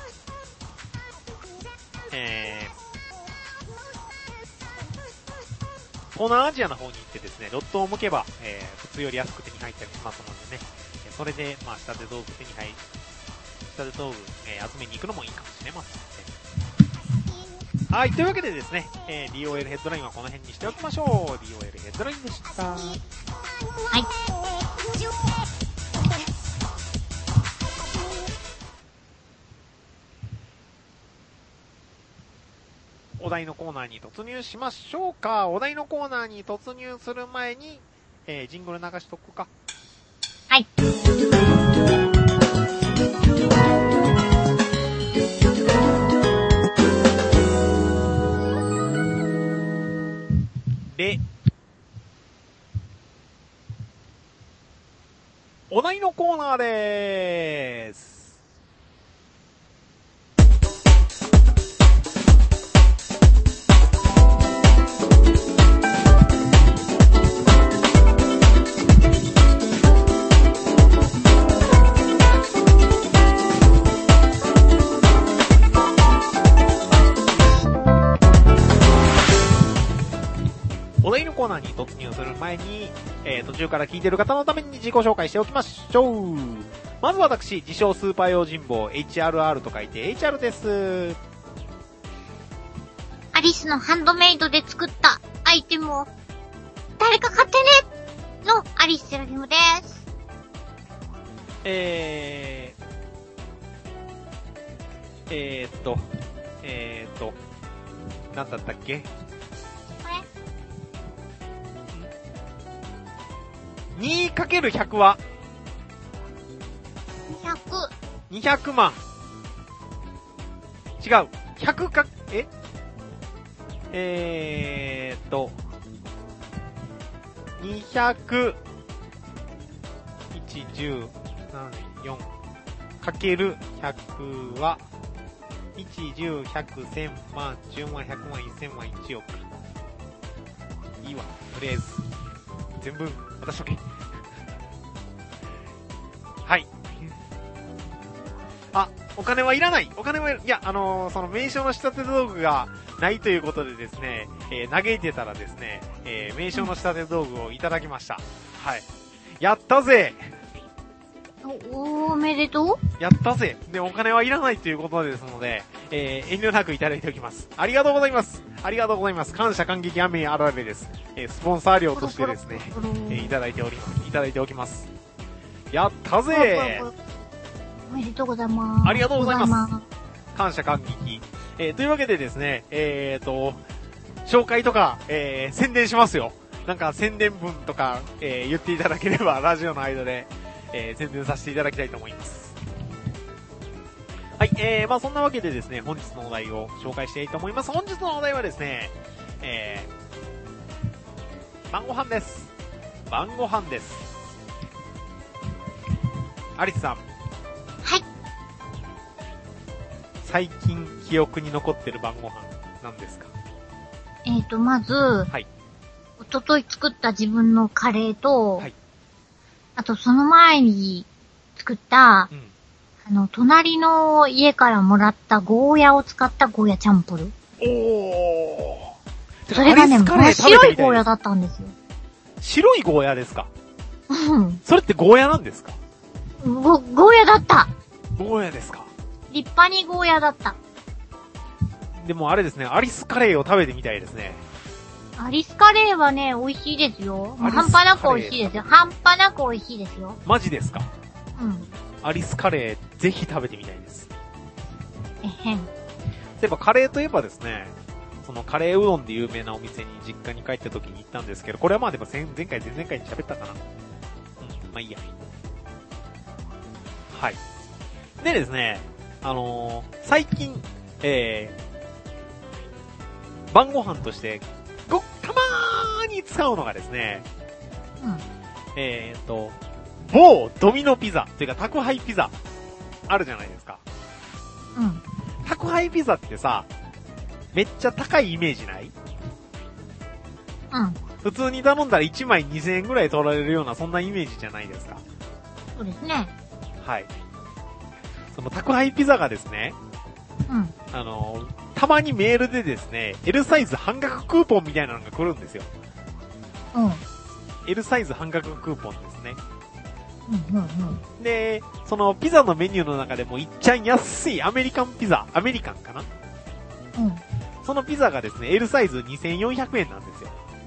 東南アジアの方に行ってですね、ロットを向けば、普通より安く手に入ったりしますのでね、それで、まあ、仕立て道具集めに行くのもいいかもしれませんね。はい、というわけでですね、DOL ヘッドラインはこの辺にしておきましょう。DOL ヘッドラインでした。はい。お題のコーナーに突入しましょうか。お題のコーナーに突入する前に、ジングル流しとくか。 はい。 お題のコーナーでーす。お題のコーナーに突入する前に、途中から聞いてる方のために自己紹介しておきましょう。まず私、自称スーパー用心棒 HRR と書いて HR です。 アリスのハンドメイドで作ったアイテムを誰か買ってねのアリスセラフィムです。 なんだったっけ？2×100 は200万。違う。100か、200、1、10、4、かける100は、1、10、100、1000万、10万、100万、1000万、1億。いいわ、とりあえず。全部、渡しとけ。はい。あ、お金はいらない。お金はいや、その名称の仕立て道具がないということでですね、嘆いてたらですね、名称の仕立て道具をいただきました。はい。やったぜ！ おめでとう？ やったぜ！で、お金はいらないということですので、遠慮なくいただいておきます。ありがとうございます。ありがとうございます。感謝感激雨あられです。スポンサー料としてですね、いただいておきます。やったぜ！ おめでとうございます。 ありがとうございます。感謝感激。というわけでですね、紹介とか、宣伝しますよ。なんか宣伝文とか、言っていただければ、ラジオの間で、宣伝させていただきたいと思います。はい、まあそんなわけでですね、本日のお題を紹介したいと思います。本日のお題はですね、晩ご飯です。晩ご飯です。アリスさん。 はい。 最近記憶に残ってる晩ご飯なんですか？ まず、はい。一昨日作った自分のカレーと、はい。あとその前に作った、隣の家からもらったゴーヤを使ったゴーヤチャンプル。それがね、真っ白いゴーヤだったんですよ。 白いゴーヤですか？ うん。 それってゴーヤなんですか？ ゴーヤだった。 ゴーヤですか？ 立派にゴーヤだった。 でもあれですね、アリスカレーを食べてみたいですね。 アリスカレーはね、美味しいですよ。半端なく美味しいですよ。半端なく美味しいですよ。 マジですか？ うん。 アリスカレー、ぜひ食べてみたいです。 えへん。 例えばカレーといえばですね、そのカレーうどんで有名なお店に実家に帰った時に行ったんですけど、これはまあでも前回に喋ったかな。まあいいや。はい。でですね、最近、晩ご飯としてたまーに使うのがですね、 うん。 某ドミノピザというか宅配ピザあるじゃないですか。 うん。 宅配ピザってさ、めっちゃ高いイメージない？ うん。 普通に頼んだら1枚2000円ぐらい取られるようなそんなイメージじゃないですか。 そうですね。 はい。その宅配ピザがですね、 うん。 たまにメールでですね、L サイズ半額クーポンみたいなのが来るんですよ。 うん。 L サイズ半額クーポンですね。 うんうんうん。 で、そのピザのメニューの中でもいっちゃん安いアメリカンかな？ うん。 そのピザがですね、L サイズ2400円なんですよ。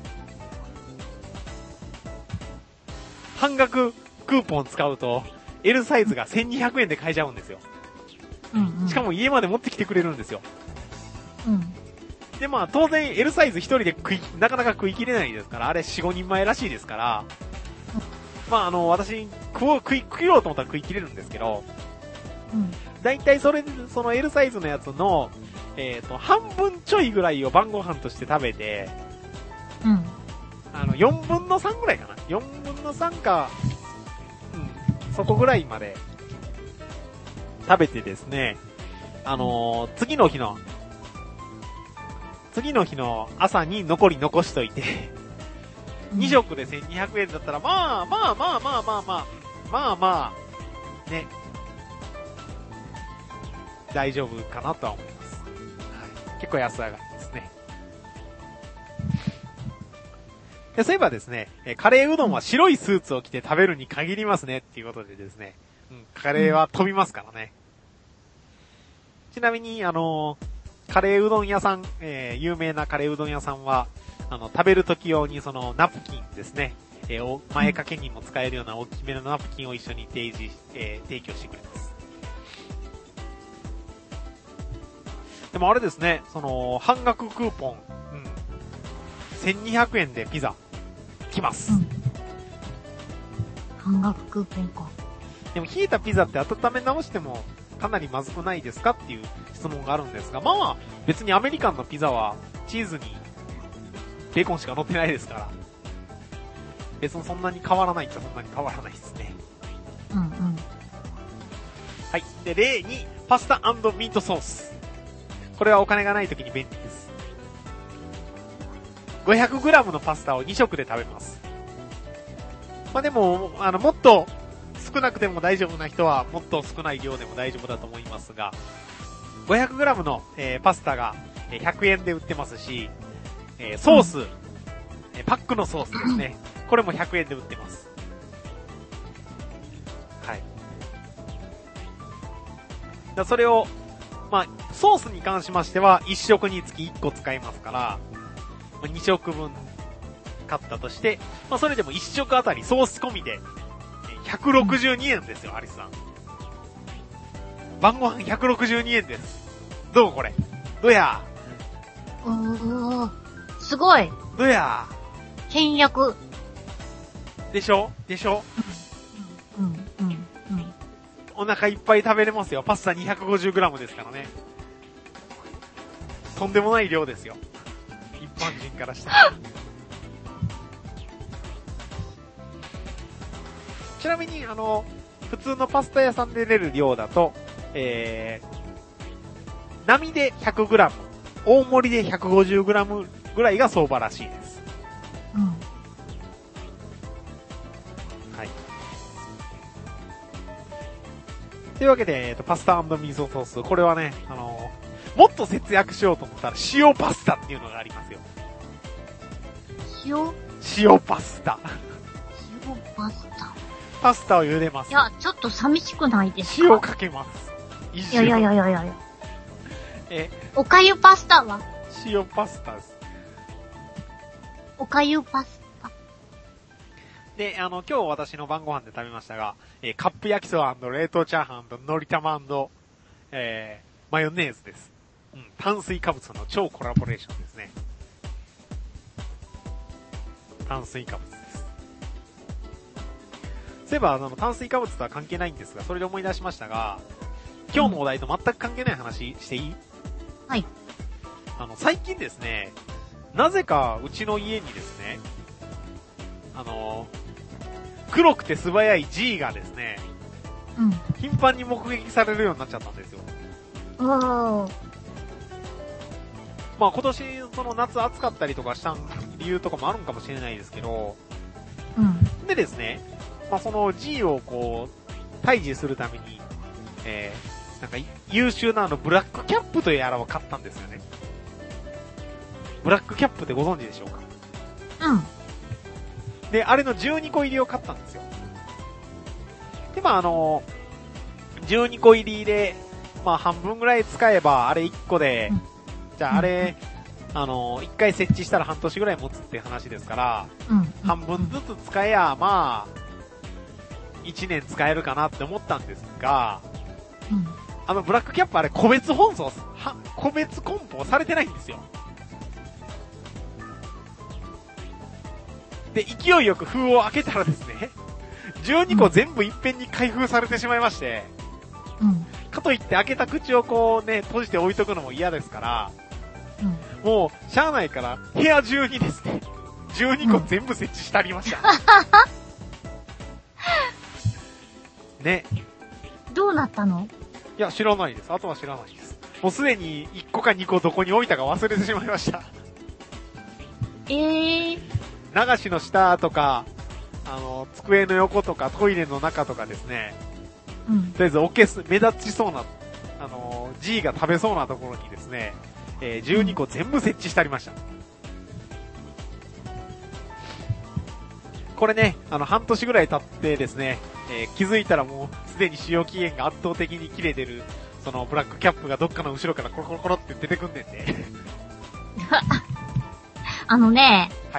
半額クーポン使うと、L サイズが1200円で買えちゃうんですよ。 うんうん。 しかも家まで持ってきてくれるんですよ。 うん。 で、まあ当然 L サイズ一人でなかなか食い切れないですから、あれ4、5人前らしいですから、まあ私、食おうと思ったら食い切れるんですけど、 うん。 だいたいその L サイズのやつの、半分ちょいぐらいを晩ご飯として食べて、 うん。 4分の3ぐらいかな。4分の3か、そこぐらいまで食べてですね、次の日の朝に残しといて、2食で1200円だったら、まあ、ね、大丈夫かなとは思います。はい、結構安上がりですね。で、そういえばですね、カレーうどんは白いスーツを着て食べるに限りますねっていうことでですね、カレーは飛びますからね。ちなみに、カレーうどん屋さん、有名なカレーうどん屋さんは、食べる時用にそのナプキンですね、前掛けにも使えるような大きめのナプキンを一緒に提供してくれます。でもあれですね、半額クーポン、1200円でピザ、来ます。 半額クーポンか。 でも冷えたピザって温め直してもかなりまずくないですかっていう質問があるんですが、まあ別にアメリカンのピザはチーズにベーコンしか乗ってないですから、別にそんなに変わらないっちゃそんなに変わらないですね。 うんうん。 はい。で、例にパスタ&ミートソース。これはお金がない時に便利です。500g のパスタを2食で食べます。まあでも、もっと少なくても大丈夫な人はもっと少ない量でも大丈夫だと思いますが、500g の、パスタが100円で売ってますし、ソース、パックのソースですね。これも100円で売ってます。はい。それを、まあ、ソースに関しましては1食につき1個使いますから、2食分買ったとして、まあそれでも1食あたりソース込みで162円ですよ、アリスさん。晩ご飯162円です。どうこれ？どやすごい。 どや倹約。 でしょお腹いっぱい食べれますよ。パスタ 250g ですからね。とんでもない量ですよ。一般人からしたら。ちなみに、普通のパスタ屋さんで出る量だと、並で 100g、大盛りで 150g ぐらいが相場らしいです。はい。というわけで、パスタ&ミーソソース。これはね、もっと節約しようと思ったら塩パスタっていうのがありますよ。 塩パスタ。 塩パスタ。 パスタを茹でます。 いや、ちょっと寂しくないですか？ 塩かけます。 いや。おかゆパスタは？ 塩パスタです。 おかゆパスタ。 で、今日私の晩ご飯で食べましたが、カップ焼きそば&冷凍チャーハン&のり玉&マヨネーズです。炭水化物の超コラボレーションですね。炭水化物です。そういえば、炭水化物とは関係ないんですが、それで思い出しましたが、今日のお題と全く関係ない話していい？ はい。 最近ですね、なぜかうちの家にですね、黒くて素早い G がですね、頻繁に目撃されるようになっちゃったんですよ。まあ今年その夏暑かったりとかした理由とかもあるんかもしれないですけど、でですね、まあその G をこう退治するために、なんか優秀なブラックキャップというやらを買ったんですよね。ブラックキャップってご存知でしょうか？で、あれの12個入りを買ったんですよ。で、まあ12個入りで、まあ半分ぐらい使えば、あれ1個で、じゃああれ、1回設置したら半年ぐらい持つって話ですから、半分ずつ使えや、まあ、1年使えるかなって思ったんですが、ブラックキャップあれ個別梱包されてないんですよ。で、勢いよく封を開けたらですね、12個全部いっぺんに開封されてしまいまして、かといって開けた口をこうね、閉じて置いとくのも嫌ですから、もう、しゃあないから、部屋中にですね、12個全部設置してありました。ね。 どうなったの？ いや、知らないです。あとは知らないです。もうすでに1個か2個どこに置いたか忘れてしまいました。流しの下とか、机の横とかトイレの中とかですね。とりあえず目立ちそうな、G が食べそうなところにですね、12個全部設置してありました。これね、半年ぐらい経ってですね、気づいたらもうすでに使用期限が圧倒的に切れてる、そのブラックキャップがどっかの後ろからコロコロコロって出てくんねんで。 はい。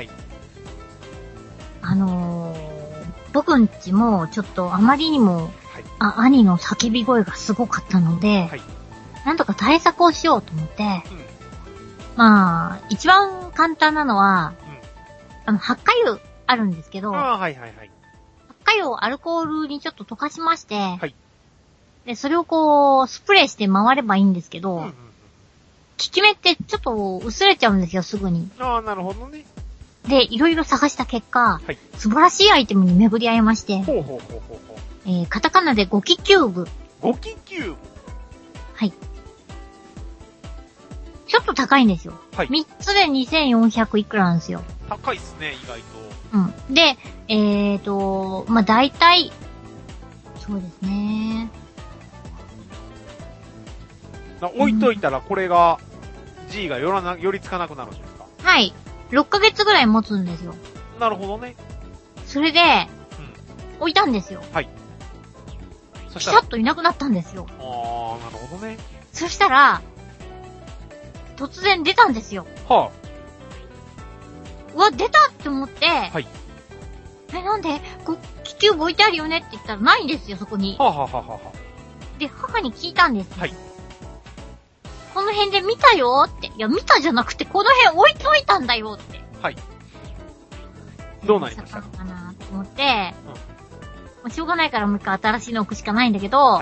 僕んちもちょっとあまりにも、兄の叫び声がすごかったので、なんとか対策をしようと思って、まあ、一番簡単なのは、発火油あるんですけど、発火油をアルコールにちょっと溶かしまして、で、それをこう、スプレーして回ればいいんですけど、効き目ってちょっと薄れちゃうんですよ、すぐに。 なるほどね。 で、いろいろ探した結果、素晴らしいアイテムに巡り合いまして、カタカナでゴキキューブ。 ゴキキューブ？ はい。ちょっと高いんですよ。3つで2400いくらなんですよ。 高いっすね、意外と。 で、まあ、大体、そうですね。 置いといたらこれが、G が寄りつかなくなるんですか？ はい。6ヶ月ぐらい持つんですよ。 なるほどね。 それで、置いたんですよ。ピシャッといなくなったんですよ。 なるほどね。 そしたら、突然出たんですよ。うわ、出たって思って、なんで、気球置いてあるよねって言ったらないんですよ、そこに。で、母に聞いたんです。この辺で見たよって。いや、見たじゃなくて、この辺置いといたんだよって。 どうなりましたかなと思って、もうしょうがないからもう一回新しいの置くしかないんだけど、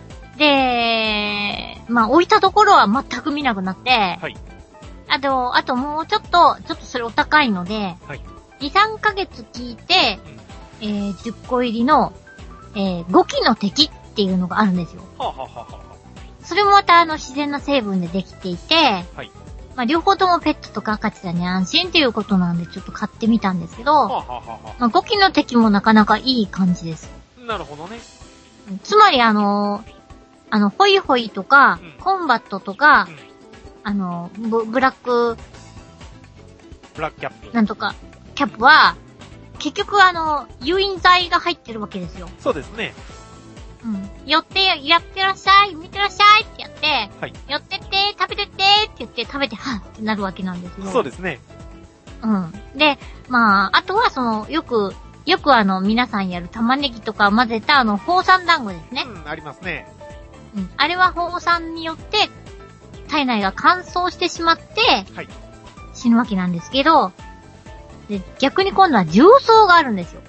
で、まあ置いたところは全く見なくなって、あともうちょっとそれお高いので、2、3ヶ月聞いて、10個入りの、5機の敵っていうのがあるんですよ。それもまた自然な成分でできていて、まあ両方ともペットとか赤ちゃんに安心っていうことなんでちょっと買ってみたんですけど、まあ5機の敵もなかなかいい感じです。 なるほどね。 つまりホイホイとか、コンバットとか、ブラックキャップ。 なんとか、 キャップは、結局誘引剤が入ってるわけですよ。 そうですね。 うん。寄って、やってらっしゃい、見てらっしゃいってやって、 はい。 寄ってって、食べてってって言って食べて、はぁってなるわけなんですよ。 そうですね。 うん。で、まあ、あとはよく皆さんやる玉ねぎとか混ぜた放酸団子ですね。 うん、ありますね。 うん。あれは放酸によって、体内が乾燥してしまって、 はい。 死ぬわけなんですけど、で、逆に今度は重曹があるんですよ。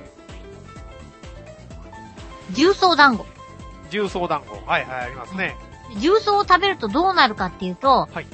うん。 重曹団子。 重曹団子。はいはい、ありますね。 重曹を食べるとどうなるかっていうと、 はい。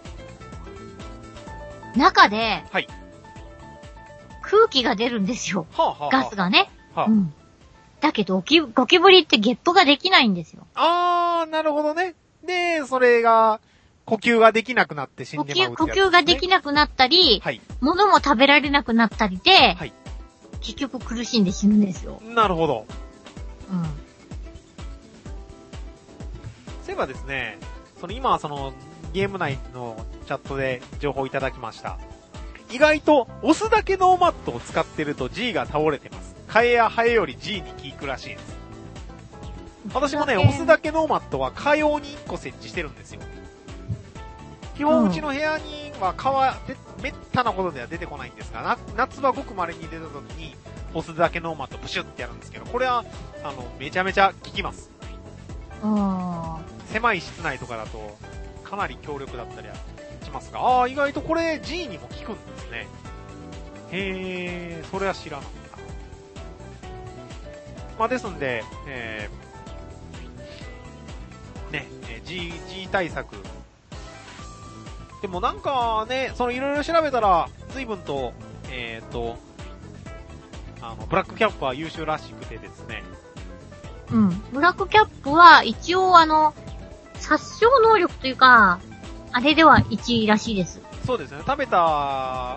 中で、 はい。 空気が出るんですよ。 はあ、はあ、 ガスがね。 はあ。 うん。だけど、ゴキブリってゲップができないんですよ。 あー、なるほどね。で、それが、呼吸ができなくなって死んでまうってやつですね。 呼吸ができなくなったり、 はい。 物も食べられなくなったりで、 はい。 結局苦しんで死ぬんですよ。 なるほど。 うん。 そういえばですね、今ゲーム内のチャットで情報いただきました。意外と、押すだけノーマットを使ってると G が倒れてます。替えやハエより G に効くらしいです。私もね、押すだけノーマットは蚊用に1個設置してるんですよ。基本うちの部屋には蚊はめったなことでは出てこないんですが、夏はごく稀に出た時に、押すだけノーマットプシュってやるんですけど、これは、めちゃめちゃ効きます。狭い室内とかだと、かなり強力だったりしますが、意外とこれ G にも効くんですね。へー、それは知らなかった。まあ、ですんで、G 対策。でもなんかね、いろいろ調べたら、随分と、ブラックキャップは優秀らしくてですね。 うん。ブラックキャップは一応殺傷能力というか、あれでは1位らしいです。 そうですね。食べた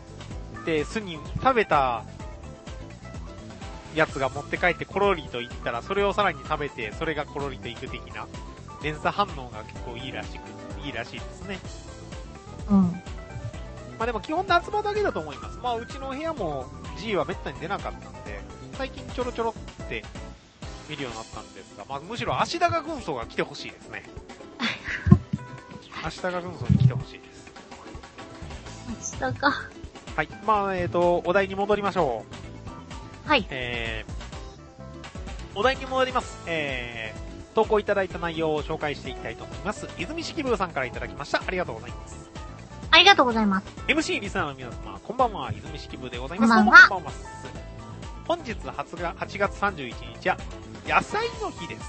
やつが持って帰ってコロリと言ったら、それをさらに食べて、それがコロリといく的な、連鎖反応が結構いいらしいですね。 うん。 まあでも基本夏場だけだと思います。まあうちの部屋も G はめったに出なかったんで、最近ちょろちょろって見るようになったんですが、まあむしろ足高軍曹が来てほしいですね。足高軍曹に来てほしいです。 足高。 はい。まあお題に戻りましょう。はい。 お題に戻ります。投稿いただいた内容を紹介していきたいと思います。泉式部さんからいただきました。ありがとうございます。 ありがとうございます。 MC リスナーの皆様、こんばんは。泉式部でございます。 こんばんは。 こんばんは。本日8月31日は、野菜の日です。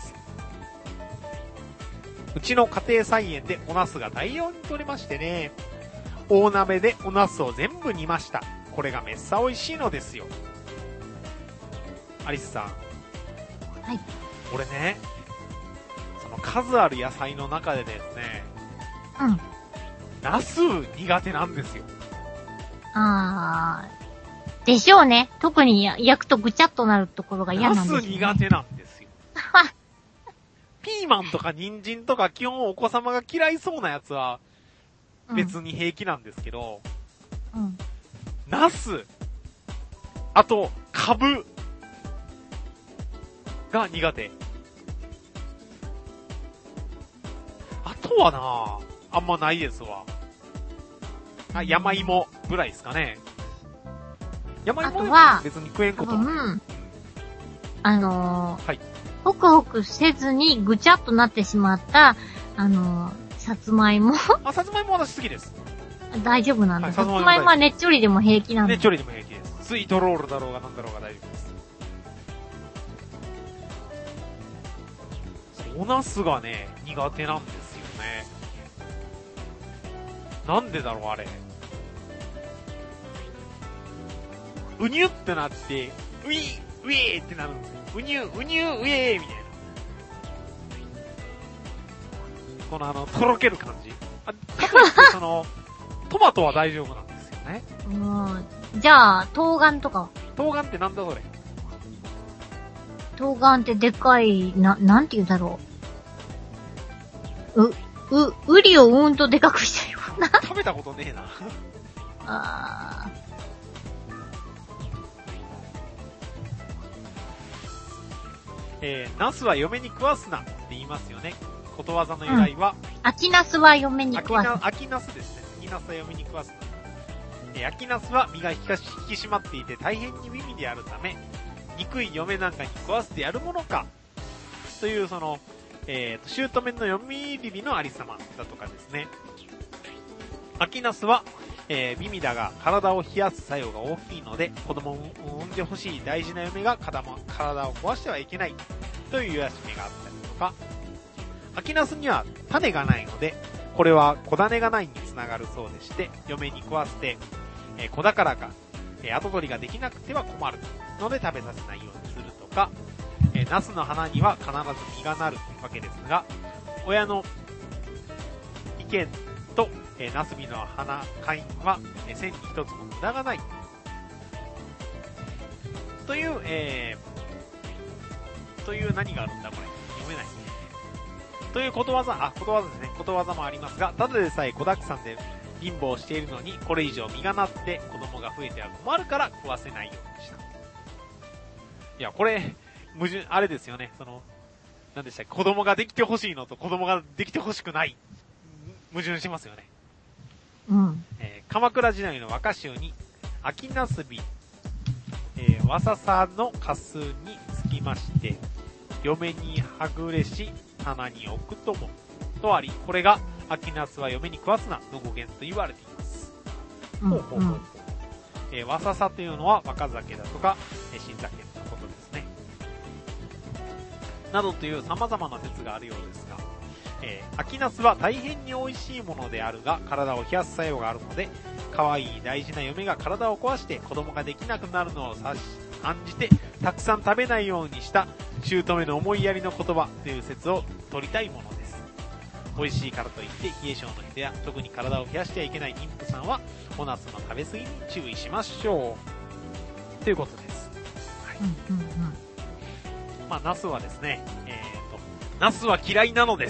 うちの家庭菜園でお茄子が大量に取れましてね、大鍋でお茄子を全部煮ました。これがめっさ美味しいのですよ。アリスさん。 はい。 俺ね、数ある野菜の中でですね、 うん。 ナス苦手なんですよ。 でしょうね。特に焼くとぐちゃっとなるところが嫌なんですよ、ね。 ナス苦手なんですよ。ピーマンとか人参とか基本お子様が嫌いそうなやつは別に平気なんですけど、 うん。 ナス、あと、カブが苦手。あとはなあんまないですわ。山芋ぐらいですかね。山芋は別に食えんことない。 はい。ホクホクせずにぐちゃっとなってしまった、さつまいもさつまいも私好きです。 大丈夫なんだ。さつまいもはねっちょりでも平気なんだ。 ねっちょりでも平気です。スイートロールだろうがなんだろうが大丈夫です。おナスがね、苦手なんですよね。なんでだろう、あれ。うにゅってなって、ウィーってなるんですよ。うにゅ、ウィーみたいな。このとろける感じ。かといってトマトは大丈夫なんですよね。 じゃあ、冬瓜とかは？ 冬瓜ってなんだそれ？ 冬瓜ってでかい、なんて言うんだろう。ウリをとでかくしたような。 食べたことねえな。 ナスは嫁に食わすなって言いますよね。ことわざの由来は、 秋ナスは嫁に食わすな。 秋ナスですね。秋ナスは嫁に食わすな。秋ナスは身が引き締まっていて大変に美味であるため、憎い嫁なんかに食わせてやるものか。というその、姑の嫁ビビのありさまだとかですね。秋ナスは、美味だが体を冷やす作用が大きいので、子供を産んでほしい大事な嫁が体を壊してはいけないという戒めがあったりとか、秋ナスには種がないので、これは子種がないにつながるそうでして、嫁に食わせて、子宝が、後取りができなくては困るので食べさせないようにするとか、ナスの花には必ず実がなるわけですが、親の意見と、ナスビの花、花因は、千に一つも無駄がない。という、何があるんだこれ。読めない。ということわざですね。ことわざもありますが、ただでさえ子だくさんで貧乏しているのに、これ以上実がなって子供が増えては困るから食わせないようにした。いや、これ、あれですよね。何でしたっけ、子供ができてほしいのと子供ができてほしくない。矛盾しますよね。 うん。 鎌倉時代の和歌集に、秋ナスビ、わささのかすにつきまして、嫁にはぐれし、棚に置くとも、とあり、これが、秋ナスは嫁に食わすなの語源と言われています。わささというのは若酒だとか、新酒のことですね。などという様々な説があるようですが、秋ナスは大変に美味しいものであるが、体を冷やす作用があるので、可愛い大事な嫁が体を壊して子供ができなくなるのを案じて、たくさん食べないようにした姑の思いやりの言葉という説を取りたいものです。美味しいからといって冷え性の人や特に体を冷やしてはいけない妊婦さんはおナスの食べ過ぎに注意しましょうということです。はい。まあナスはですね、ナスは嫌いなのです。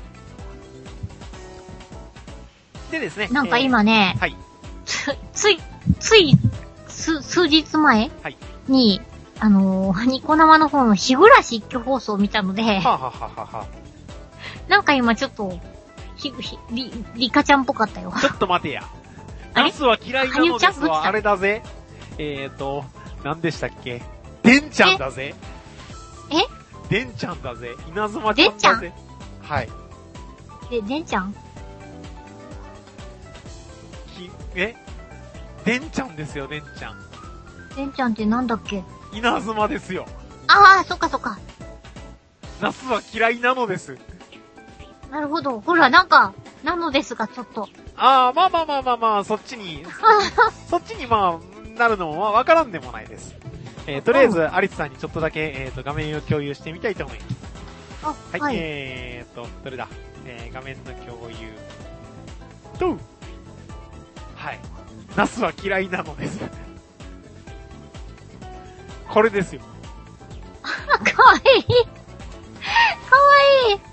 でですね。 なんか今ね、 はい。 つい、数日前に、ニコ生の方の日暮らし一挙放送を見たので、なんか今ちょっと、リカちゃんっぽかったよ。 ちょっと待てや。ナスは嫌いなのですはあれだぜ。何でしたっけ？デンちゃんだぜ。デンちゃんだぜ。稲妻ちゃんだぜ。はい。 デンちゃん？ デンちゃんですよ、デンちゃん。 デンちゃんってなんだっけ？ 稲妻ですよ。 ああ、そっかそっか。 ナスは嫌いなのです。 なるほど。ほら、なんか、なのですが、ちょっと。 まあ、そっちにまあ、なるのもわからんでもないです。とりあえず、アリスさんにちょっとだけ、画面を共有してみたいと思います。はい。どれだ？画面の共有。はい。ナスは嫌いなのです。これですよ。 かわいい。かわいい。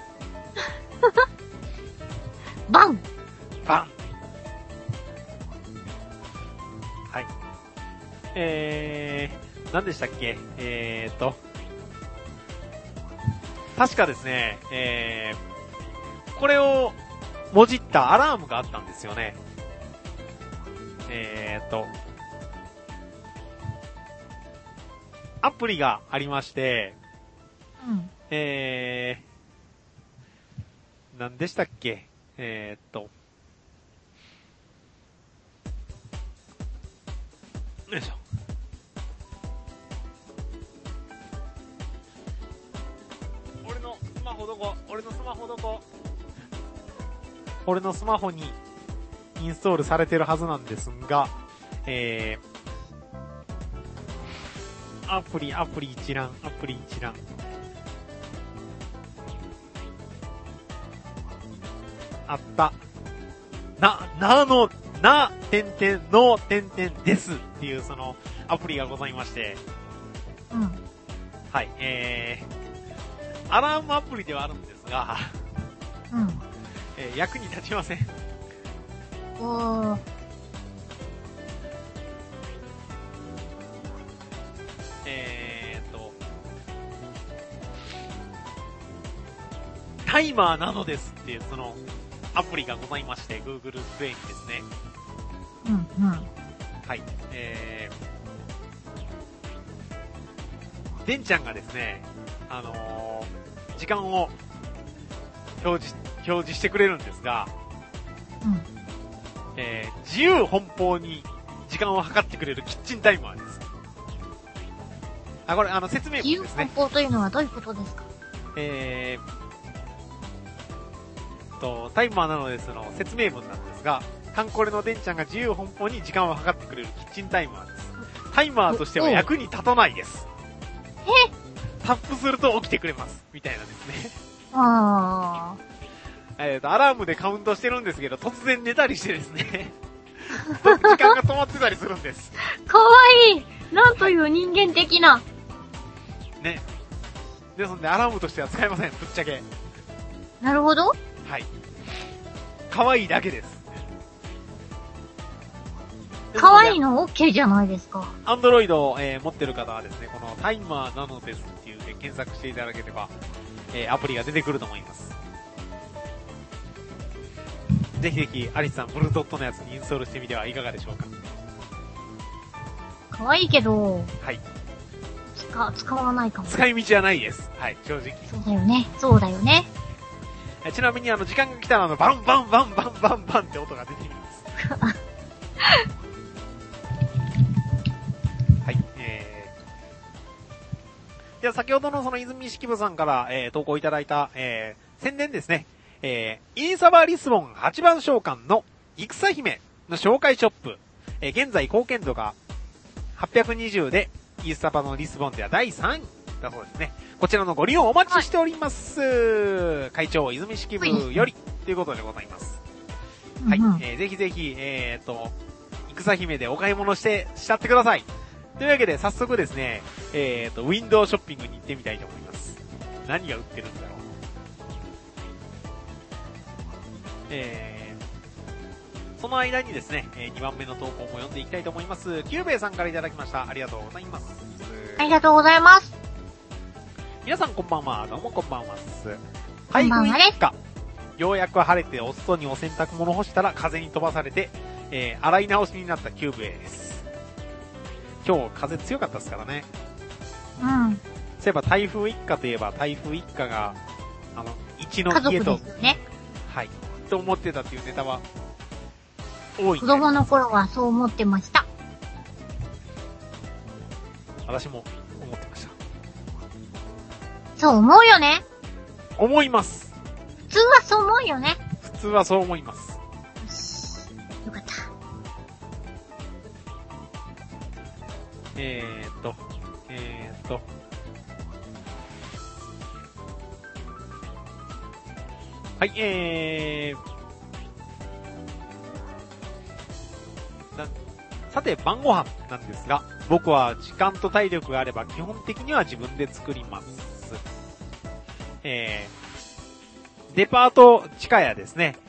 バン。 はい。何でしたっけ？確かですね、これをもじったアラームがあったんですよね。アプリがありまして、何でしたっけ？よいしょ。俺のスマホどこ？俺のスマホにインストールされてるはずなんですが、アプリ一覧。あった。ですっていうそのアプリがございまして。はい、アラームアプリではあるんですが、役に立ちません。 タイマーなのですっていうそのアプリがございまして、Google Play にですね。 うんうん。 はい。デンちゃんがですね、時間を表示してくれるんですが、 うん。 自由奔放に時間を計ってくれるキッチンタイマーです。あ、これ説明文ですね。 自由奔放というのはどういうことですか？ タイマーなのですの説明文なんですが、カンコレのデンちゃんが自由奔放に時間を計ってくれるキッチンタイマーです。タイマーとしては役に立たないです。タップすると起きてくれます。みたいなですね。 あアラームでカウントしてるんですけど、突然寝たりしてですね。時間が止まってたりするんです。 かわいい。なんという人間的な。 ね。ですので、アラームとしては使えません。ぶっちゃけ。 なるほど。 はい。可愛いだけです。 可愛いの OK じゃないですか。 アンドロイドを、持ってる方はですね、このタイマーなのですっていうで検索していただければ、アプリが出てくると思います。ぜひぜひ、アリスさん、ブルードットのやつにインストールしてみてはいかがでしょうか。 可愛いけど、 はい。 使わないかも。 使い道はないです。はい、正直。 そうだよね。そうだよね。 ちなみに時間が来たらバンバンバンバンバンバンって音が出てきます。はい、では先ほどのその泉式部さんから、投稿いただいた、宣伝ですね。インサバリスボン8番召喚の戦姫の紹介ショップ。現在貢献度が820で、インサバのリスボンでは第3位だそうですね。こちらのご利用お待ちしております。はい、会長、泉式部より、ということでございます。はい、ぜひぜひ、戦姫でお買い物しちゃってください。というわけで、早速ですね、ウィンドウショッピングに行ってみたいと思います。何が売ってるんだろう。その間にですね、2番目の投稿も読んでいきたいと思います。キューベイさんからいただきました。ありがとうございます。 ありがとうございます。 皆さんこんばんは。どうもこんばんは。配布一家。ようやく晴れてお外にお洗濯物干したら風に飛ばされて、洗い直しになったキューベイです。今日風強かったですからね。 うん。 そういえば台風一家といえば台風一家が、一の家と、 ね、 はい、と思ってたっていうネタは多い、ね。 子供の頃はそう思ってました。 私も思ってました。 そう思うよね。 思います。 普通はそう思うよね。 普通はそう思います。 よし。よかった。 はい、さて晩ご飯なんですが、僕は時間と体力があれば基本的には自分で作ります。デパート地下やですね、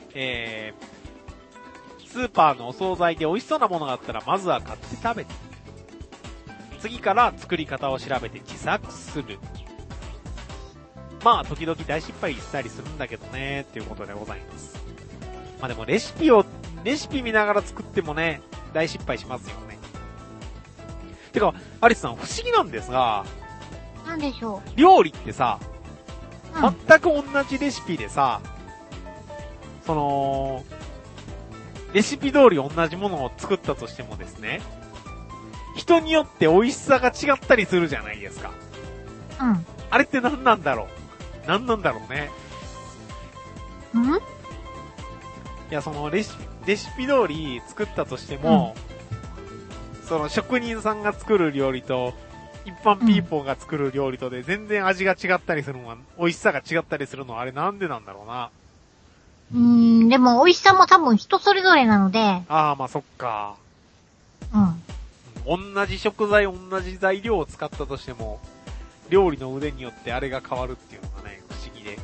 スーパーのお惣菜で美味しそうなものがあったらまずは買って食べて、次から作り方を調べて自作する。まあ時々大失敗したりするんだけどねっていうことでございます。まあでもレシピ見ながら作ってもね、大失敗しますよね。てか、アリスさん不思議なんですが、 なんでしょう。 料理ってさ、 うん、 全く同じレシピでさ、レシピ通り同じものを作ったとしてもですね、人によって美味しさが違ったりするじゃないですか。 うん。 あれって何なんだろうね。 ん？いや、レシピ通り作ったとしても、職人さんが作る料理と、一般ピーポーが作る料理とで全然味が違ったりするのは、美味しさが違ったりするのはあれなんでなんだろうな。 でも美味しさも多分人それぞれなので。ああ、まあそっか。同じ食材、同じ材料を使ったとしても、料理の腕によってあれが変わるっていうのがね、不思議で。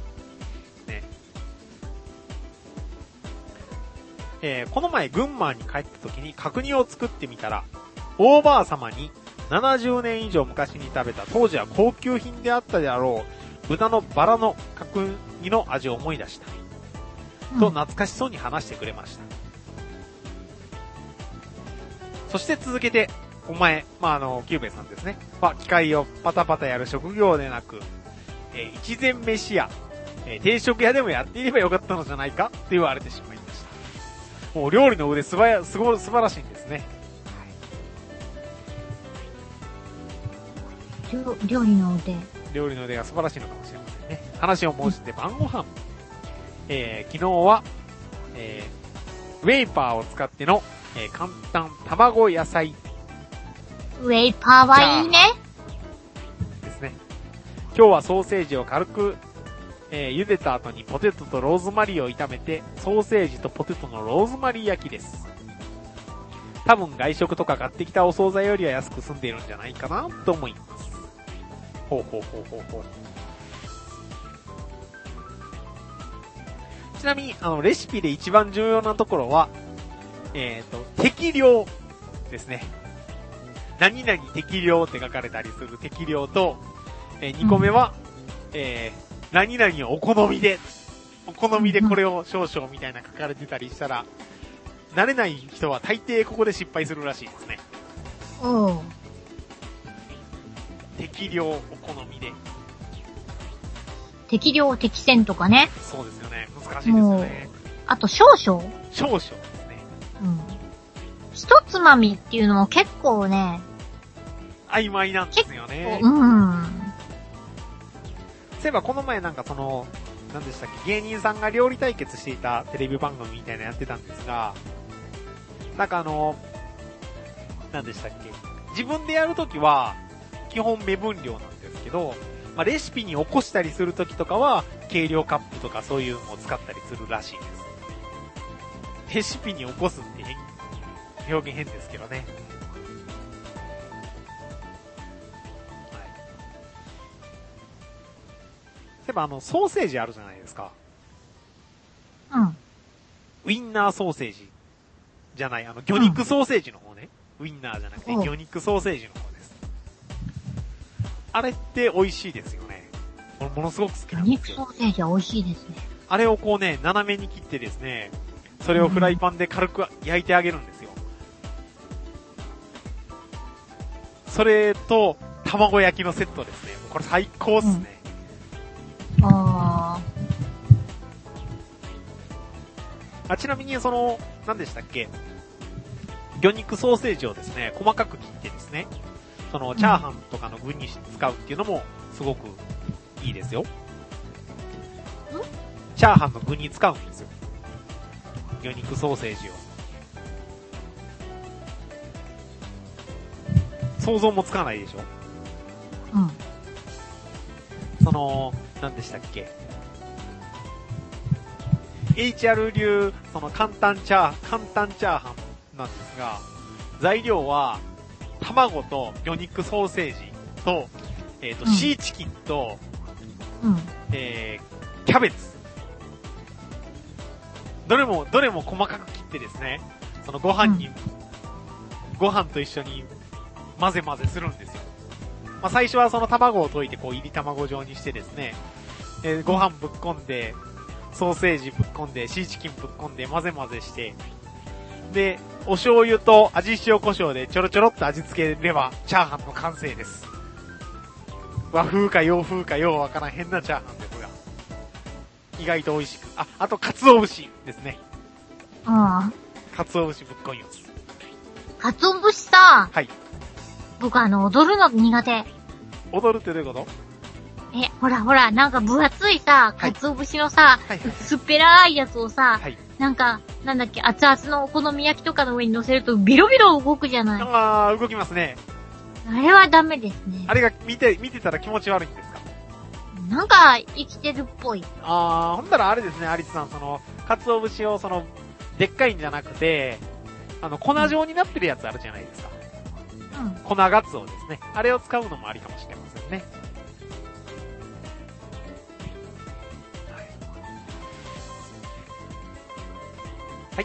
ね。この前群馬に帰った時に角煮を作ってみたら、おばあ様に70年以上昔に食べた当時は高級品であったであろう豚のバラの角煮の味を思い出した。と懐かしそうに話してくれました。そして続けて、お前、キューベイさんですね。機械をパタパタやる職業でなく、一膳飯屋、定食屋でもやっていればよかったのじゃないかって言われてしまいました。もう料理の腕素晴らしいんですね。 料理の腕。 料理の腕が素晴らしいのかもしれませんね。話を申して晩ご飯。昨日は、ウェイパーを使っての、簡単卵野菜。 ウェイパーはいいね。 ですね。今日はソーセージを軽く、茹でた後にポテトとローズマリーを炒めて、ソーセージとポテトのローズマリー焼きです。多分外食とか買ってきたお惣菜よりは安く済んでいるんじゃないかなと思います。ほう。ちなみに、レシピで一番重要なところは、適量ですね。何々適量って書かれたりする適量と、2個目は、何々をお好みでこれを少々みたいな書かれてたりしたら、慣れない人は大抵ここで失敗するらしいですね。適量お好みで。 適量適船とかね。 そうですよね。難しいですよね。 あと少々 ですね。 一つまみっていうのも結構ね、 曖昧なんですよね。そういえばこの前何でしたっけ、芸人さんが料理対決していたテレビ番組みたいなのやってたんですが、何でしたっけ、自分でやるときは基本目分量なんですけど、レシピに起こしたりするときとかは計量カップとかそういうのを使ったりするらしいです。レシピに起こすって表現変ですけどね。例えばソーセージあるじゃないですか。ウインナーソーセージじゃない、魚肉ソーセージの方ね。ウインナーじゃなくて魚肉ソーセージの方です。あれって美味しいですよね。ものすごく好きなんですよ。 魚肉ソーセージは美味しいですね。あれを斜めに切ってですね、それをフライパンで軽く焼いてあげるんですよ。それと卵焼きのセットですね。これ最高っすね。ちなみに何でしたっけ、魚肉ソーセージをですね、細かく切ってですね、チャーハンとかの具に使うっていうのもすごくいいですよ。チャーハンの具に使うんですよ。魚肉ソーセージを。想像もつかないでしょ。何でしたっけ、HR 流、簡単チャーハンなんですが、材料は、卵と魚肉ソーセージと、シーチキンと、キャベツ。どれも細かく切ってですね、ご飯と一緒に混ぜするんですよ。最初は卵を溶いて入り卵状にしてですね、ご飯ぶっこんで、ソーセージぶっこんで、シーチキンぶっこんで、混ぜして、で、お醤油と味塩胡椒でちょろっと味付ければ、チャーハンの完成です。和風か洋風かようわからん変なチャーハンですが、意外と美味しく。あと、鰹節ですね。鰹節ぶっこんよす。 鰹節さ、 はい。 僕踊るの苦手。 踊るってどういうこと？ ほら、なんか分厚いさ、鰹節のさ、すっぺらいやつをさ、なんだっけ、熱々のお好み焼きとかの上に乗せるとビロビロ動くじゃない。動きますね。 あれはダメですね。 あれが見てたら気持ち悪いんですか？ なんか、生きてるっぽい。 ほんだらあれですね、アリスさん、鰹節をでっかいんじゃなくて、粉状になってるやつあるじゃないですか。粉ガツオですね。あれを使うのもありかもしれませんね。はい、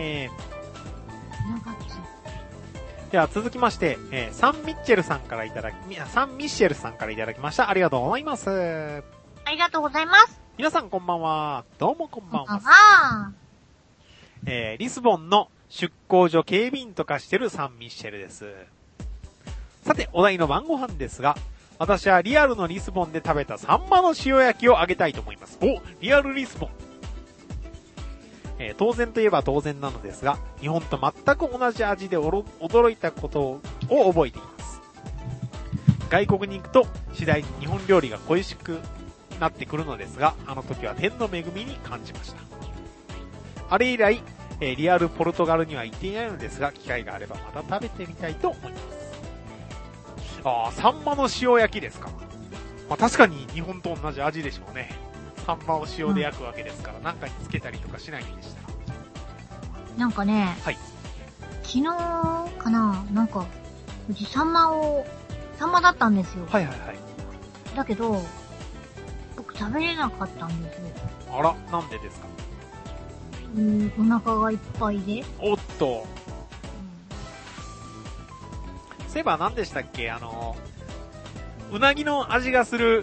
では続きまして、サンミッシェルさんからいただきました。ありがとうございます。 ありがとうございます。 皆さんこんばんは。どうもこんばんは。 こんばんは。 リスボンの出港所警備員とかしてるサンミッシェルです。さて、お題の晩ご飯ですが、私はリアルのリスボンで食べたサンマの塩焼きをあげたいと思います。お、リアルリスボン。当然といえば当然なのですが、日本と全く同じ味で驚いたことを覚えています。外国に行くと次第に日本料理が恋しくなってくるのですが、あの時は天の恵みに感じました。あれ以来、リアルポルトガルには行っていないのですが、機会があればまた食べてみたいと思います。サンマの塩焼きですか。まあ、確かに日本と同じ味でしょうね。サンマを塩で焼くわけですから、なんかにつけたりとかしないんでした。 なんかね、 はい。 昨日かな、なんか、うちサンマだったんですよ。 はいはいはい。 だけど、僕食べれなかったんですよ。 あら、なんでですか？ お腹がいっぱいで。 おっと。そういえば何でしたっけ？うなぎの味がする、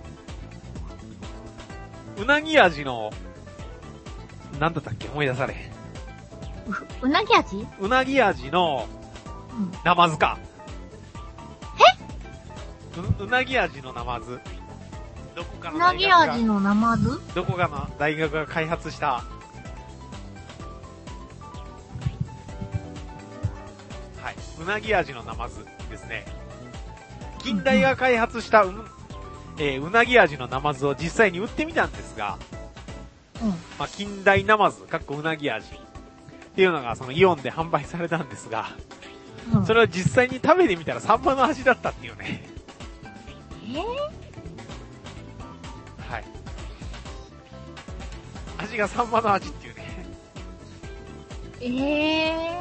うなぎ味の、なんだったっけ？思い出されへん。 うなぎ味？ うなぎ味の、ナマズか。うなぎ味のナマズ。どこかの大学が。 うなぎ味のナマズ？ どこかの大学が開発した、はい。うなぎ味のナマズですね。近代が開発したうなぎ味のナマズを実際に売ってみたんですが、まあ、近代ナマズ、うなぎ味っていうのがそのイオンで販売されたんですが、それを実際に食べてみたらサンマの味だったっていうね。はい。味がサンマの味っていうね。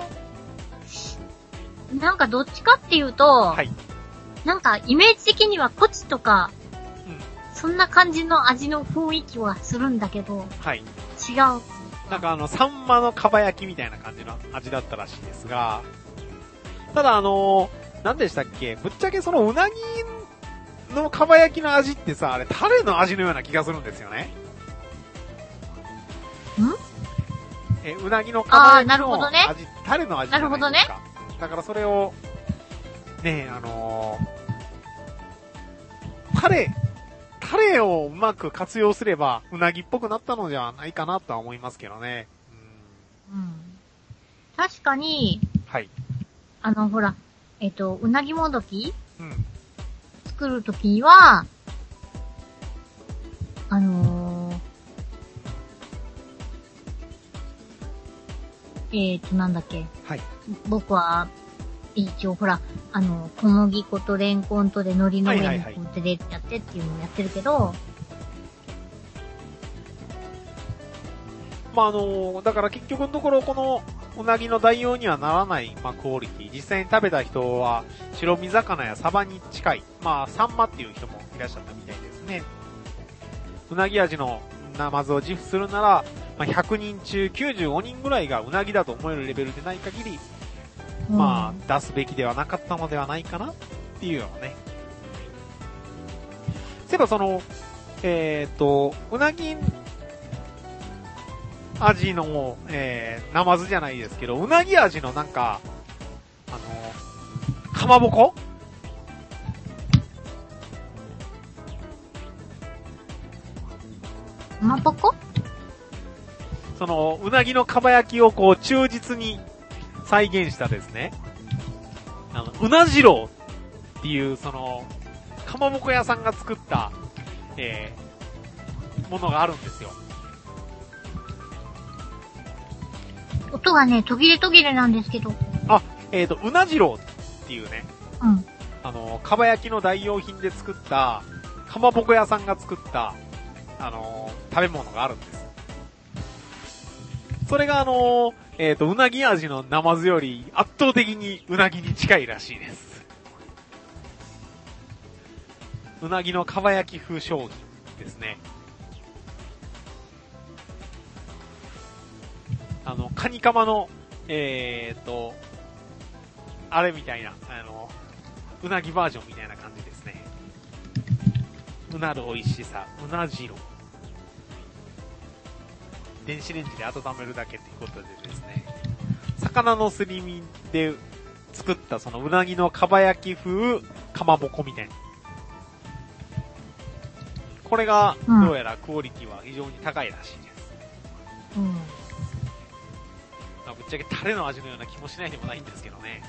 なんかどっちかっていうと、はい。なんかイメージ的にはコチとか、そんな感じの味の雰囲気はするんだけど、 はい。 違う。 なんかサンマのかば焼きみたいな感じの味だったらしいですが、ただ何でしたっけ？ぶっちゃけそのうなぎのかば焼きの味ってさ、あれタレの味のような気がするんですよね。うなぎのかば焼きの味、タレの味じゃないですか。なるほどね。だからそれを、ね、タレをうまく活用すれば、うなぎっぽくなったのではないかなとは思いますけどね。 確かに、 はい。 ほら、うなぎもどき作るときには、なんだっけ。はい。僕は、一応ほら、小麦粉とレンコンとで海苔の上にこう手でやってっていうのをやってるけど、 まあだから結局のところこのうなぎの代用にはならない、まあクオリティ。実際に食べた人は白身魚やサバに近い、まあサンマっていう人もいらっしゃったみたいですね。うなぎ味のナマズを自負するなら、まあ、100人中95人ぐらいがうなぎだと思えるレベルでない限り、まあ、出すべきではなかったのではないかなっていうようなね。そういえばその、うなぎ味の、ナマズじゃないですけど、うなぎ味のなんか、かまぼこ？ かまぼこ？ その、うなぎのかば焼きをこう、忠実に再現したですね。うなじろうっていう、その、かまぼこ屋さんが作った、ものがあるんですよ。 音がね、途切れなんですけど。 うなじろうっていうね。かば焼きの代用品で作った、かまぼこ屋さんが作った、食べ物があるんです。それがうなぎ味のナマズより圧倒的にうなぎに近いらしいです。うなぎのかば焼き風商品ですね。カニカマの、あれみたいな、うなぎバージョンみたいな感じですね。 うなる美味しさ、うな汁。電子レンジで温めるだけっていうことでですね、魚のすり身で作ったそのうなぎのかば焼き風かまぼこみたいな。これがどうやらクオリティは非常に高いらしいです。 うん。 まあ、ぶっちゃけタレの味のような気もしないでもないんですけどね。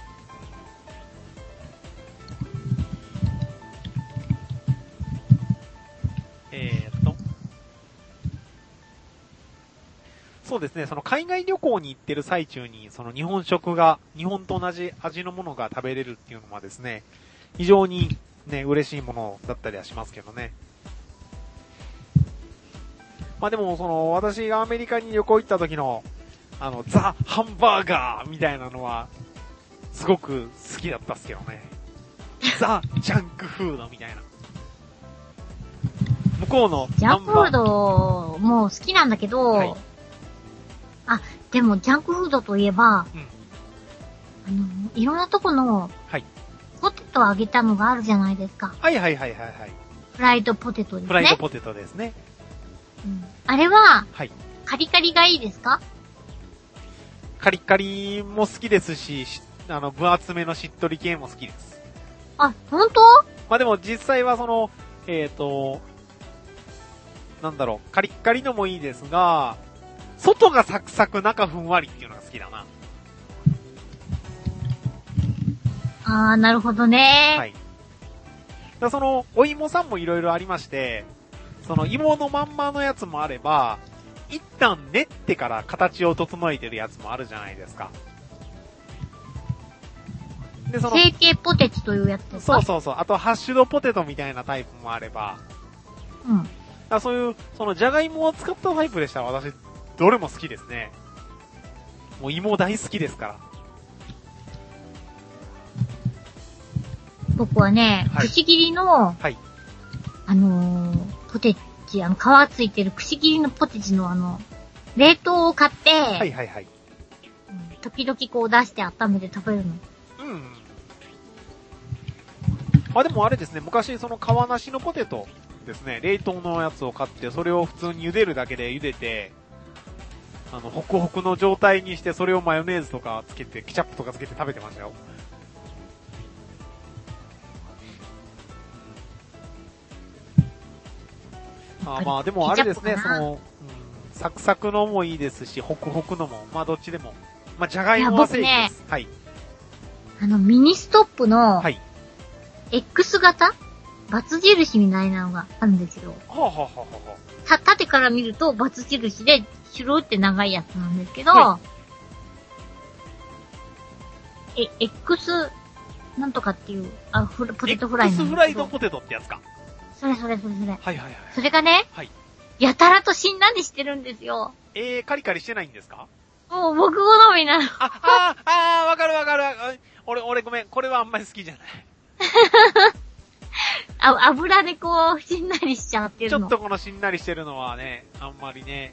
そうですね、その海外旅行に行ってる最中に、その日本食が、日本と同じ味のものが食べれるっていうのはですね、非常にね、嬉しいものだったりはしますけどね。まあでも、その、私がアメリカに旅行行った時の、ザ・ハンバーガーみたいなのは、すごく好きだったっすけどね。ザ・ジャンクフードみたいな。向こうのジャンクフードも好きなんだけど、はい、あ、でもジャンクフードといえば、うん、いろんなとこの、はい、ポテト揚げたのがあるじゃないですか。 はいはいはいはいはい。 フライドポテトですね。 フライドポテトですね。 うん、あれは、 はい、 カリカリがいいですか？ カリカリも好きですし、分厚めのしっとり系も好きです。 あ、ほんと？ まあでも実際はその、なんだろう、カリッカリのもいいですが、外がサクサク、中ふんわりっていうのが好きだな。 あー、なるほどね。 はい。だその、お芋さんもいろいろありまして、その芋のまんまのやつもあれば、一旦練ってから形を整えてるやつもあるじゃないですか。 で、その、成形ポテチというやつですか？ そうそうそう。あと、ハッシュドポテトみたいなタイプもあれば、 うん。 だそういう、その、じゃがいもを使ったタイプでしたら私、どれも好きですね。もう芋大好きですから。 僕はね、はい、くし切りの、はい、ポテチ、皮ついてるくし切りのポテチの冷凍を買って、 はいはいはい。 時々こう出して温めて食べるの。 うん。あ、でもあれですね、昔その皮なしのポテトですね、冷凍のやつを買って、それを普通に茹でるだけで茹でて、ホクホクの状態にして、それをマヨネーズとかつけて、ケチャップとかつけて食べてましたよ。あ、まあでもあれですね、その、サクサクのもいいですし、ホクホクのも、まあどっちでも。まあじゃがいもは正義です。はい。 ミニストップの、 はい。 X 型バツ印みたいなのがあるんですよ。 はあ、はあはあは縦から見るとバツ印で、シュルって長いやつなんですけど、はい、X なんとかっていう、ポテトフライなんですけど。 X フライドポテトってやつか。 それ。はいはいはい。 それがね、はい。やたらとしんなりしてるんですよ。 カリカリしてないんですか？ もう僕好みなの。 わかる。俺ごめん、これはあんまり好きじゃない。 油でこう、しんなりしちゃってるの。 ちょっとこのしんなりしてるのはね、あんまりね。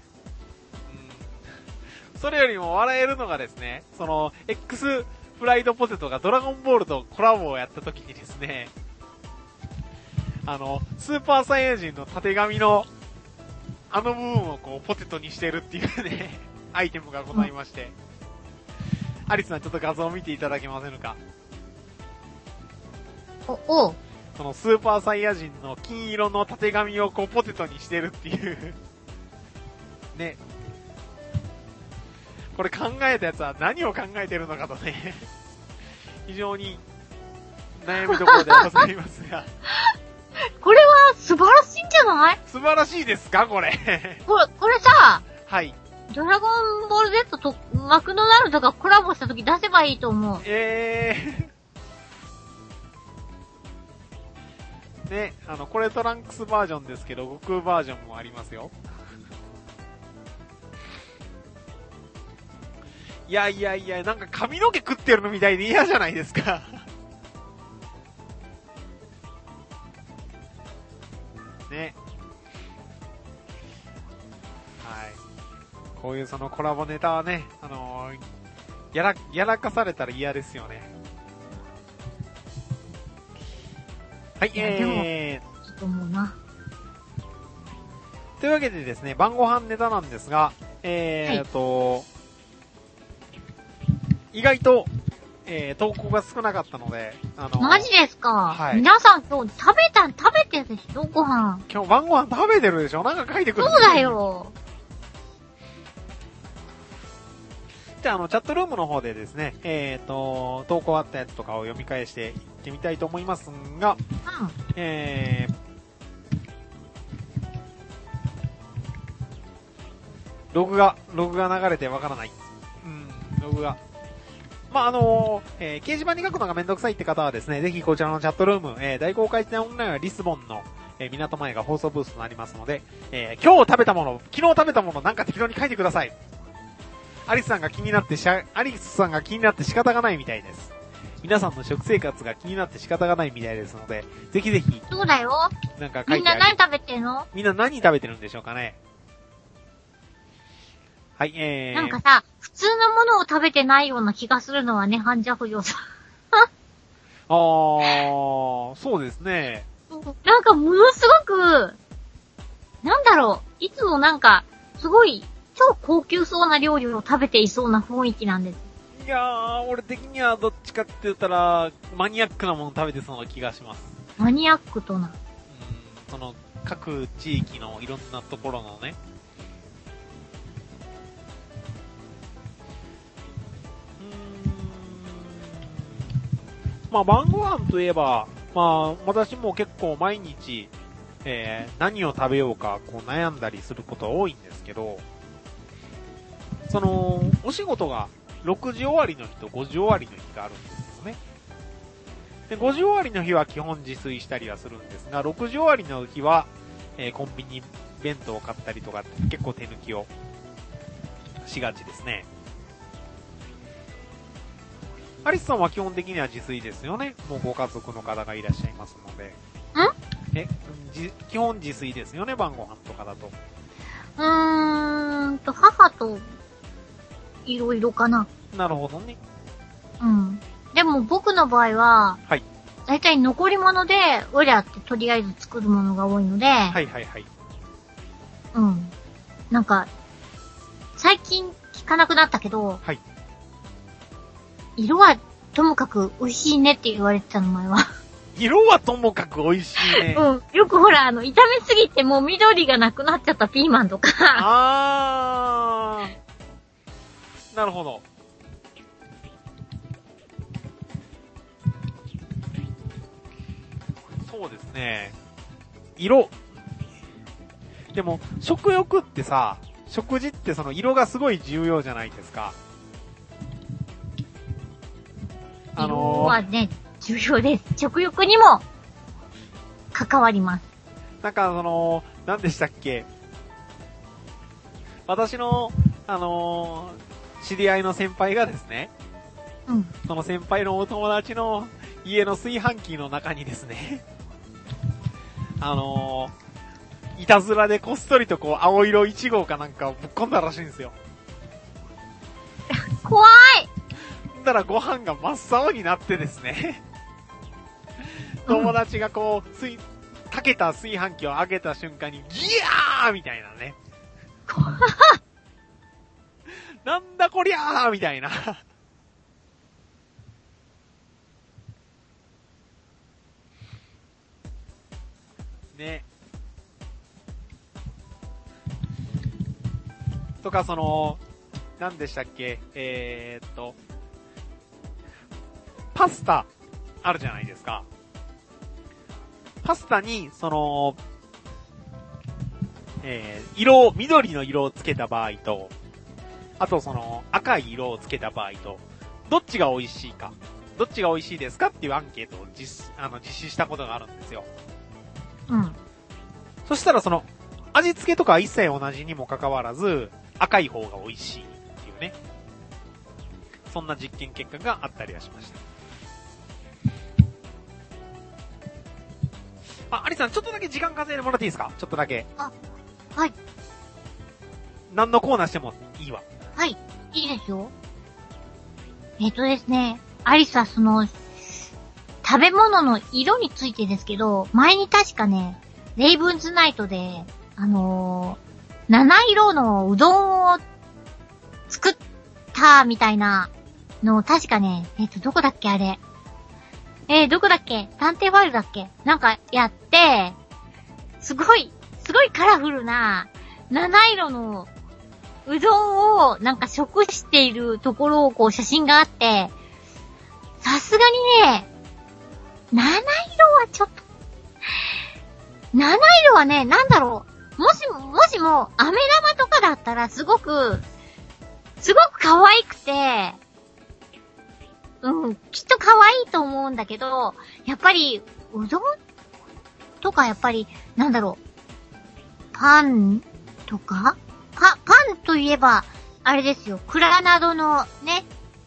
それよりも笑えるのがですね、その、X フライドポテトがドラゴンボールとコラボをやった時にですね、スーパーサイヤ人の縦紙の、部分をこう、ポテトにしてるっていうね、アイテムがございまして。アリスさんちょっと画像を見ていただけませんか？ おそのスーパーサイヤ人の金色の縦紙をこうポテトにしてるっていうね。これ考えたやつは何を考えてるのかとね、非常に悩みどころでございますが。 これは素晴らしいんじゃない？ 素晴らしいですかこれ。 これさ、 はい。 ドラゴンボール Z とマクドナルドがコラボした時出せばいいと思う。 ね、これトランクスバージョンですけど、悟空バージョンもありますよ。いや、なんか髪の毛食ってるのみたいで嫌じゃないですか。ね。はい。こういうそのコラボネタはね、やらかされたら嫌ですよね。はい、 と思うな。 というわけでですね、晩ご飯ネタなんですが、意外と、投稿が少なかったので、 マジですか？ はい。 皆さん今日食べてるでしょご飯。 今日晩ご飯食べてるでしょ？なんか書いてくる。 そうだよ。 じゃあ、チャットルームの方でですね、投稿あったやつとかを読み返していってみたいと思いますが、ログが流れてわからない。ログが。まあ、掲示板に書くのがめんどくさいって方はですね、ぜひこちらのチャットルーム、大公開店オンラインはリスボンの、港前が放送ブースとなりますので、今日食べたもの、昨日食べたものなんか適当に書いてください。アリスさんが気になって仕方がないみたいです。皆さんの食生活が気になって仕方がないみたいですので、ぜひぜひ。 そうだよ。 なんか書いてあげて。 みんな何食べてんの？ みんな何食べてるんでしょうかね。はい、 なんかさ、普通のものを食べてないような気がするのはね、半弱よさ。 そうですね。 なんかものすごく、なんだろう、いつもなんか、すごい、超高級そうな料理を食べていそうな雰囲気なんです。 いやー、俺的にはどっちかって言ったら、マニアックなもの食べてそうな気がします。 マニアックとな。 その、各地域のいろんなところのね。まあ、晩ご飯といえば、まあ、私も結構毎日、何を食べようか、こう悩んだりすることが多いんですけど、お仕事が6時終わりの日と5時終わりの日があるんですよね。で、5時終わりの日は基本自炊したりはするんですが、6時終わりの日は、コンビニ弁当を買ったりとか、結構手抜きをしがちですね。アリスさんは基本的には自炊ですよね。もうご家族の方がいらっしゃいますので。基本自炊ですよね、晩ご飯とかだと。 母と、いろいろかな。 なるほどね。 でも僕の場合は、 はい。 だいたい残り物で、おりゃってとりあえず作るものが多いので、 はいはいはい。 なんか、最近聞かなくなったけど、 はい。 色はともかく美味しいねって言われてたの前は。 色はともかく美味しいね。 よくほら、炒めすぎてもう緑がなくなっちゃったピーマンとか。 なるほど。そうですね。色。でも、食欲ってさ、食事ってその色がすごい重要じゃないですか。 色はね、重要です。食欲にも関わります。 なんか何でしたっけ？私の、知り合いの先輩がですね、その先輩のお友達の家の炊飯器の中にですね、いたずらでこっそりとこう、青色1号かなんかをぶっ込んだらしいんですよ。 怖い！ だからご飯が真っ青になってですね、友達がこう、かけた炊飯器を開けた瞬間に、ギヤーみたいなね。なんだこりゃーみたいな。ね。とか何でしたっけ？パスタ、あるじゃないですか。パスタに、緑の色をつけた場合と、あと赤い色をつけた場合と、どっちが美味しいか、どっちが美味しいですかっていうアンケートを実施したことがあるんですよ。そしたら味付けとかは一切同じにもかかわらず、赤い方が美味しいっていうね。そんな実験結果があったりはしました。アリさん、ちょっとだけ時間稼いでもらっていいですか？ちょっとだけ。 はい。 何のコーナーしてもいいわ。 はい、いいですよ。ですね、アリスは食べ物の色についてですけど、前に確かね、 レイブンズナイトで、七色のうどんを作ったみたいなのを確かね、どこだっけあれ。どこだっけ探偵ファイルだっけなんかやって、すごいカラフルな七色のうどんをなんか食しているところをこう写真があって、さすがにね、七色はちょっと、七色はね、なんだろう。もしも、飴玉とかだったらすごく可愛くて、きっと可愛いと思うんだけど、やっぱり、うどんとかやっぱり、なんだろう。パンとかパンといえば、あれですよ。クラナドのね、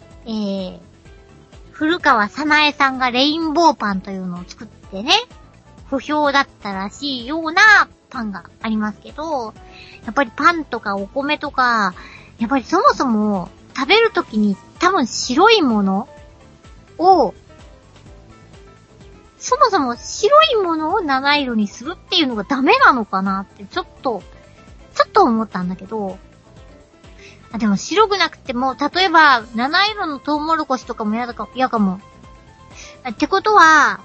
古川さなえさんがレインボーパンというのを作ってね、不評だったらしいようなパンがありますけど、やっぱりパンとかお米とか、やっぱりそもそも食べるときに多分白いものを、そもそも白いものを七色にするっていうのがダメなのかなってちょっと思ったんだけど、でも白くなくても、例えば七色のトウモロコシとかも嫌かも。ってことは、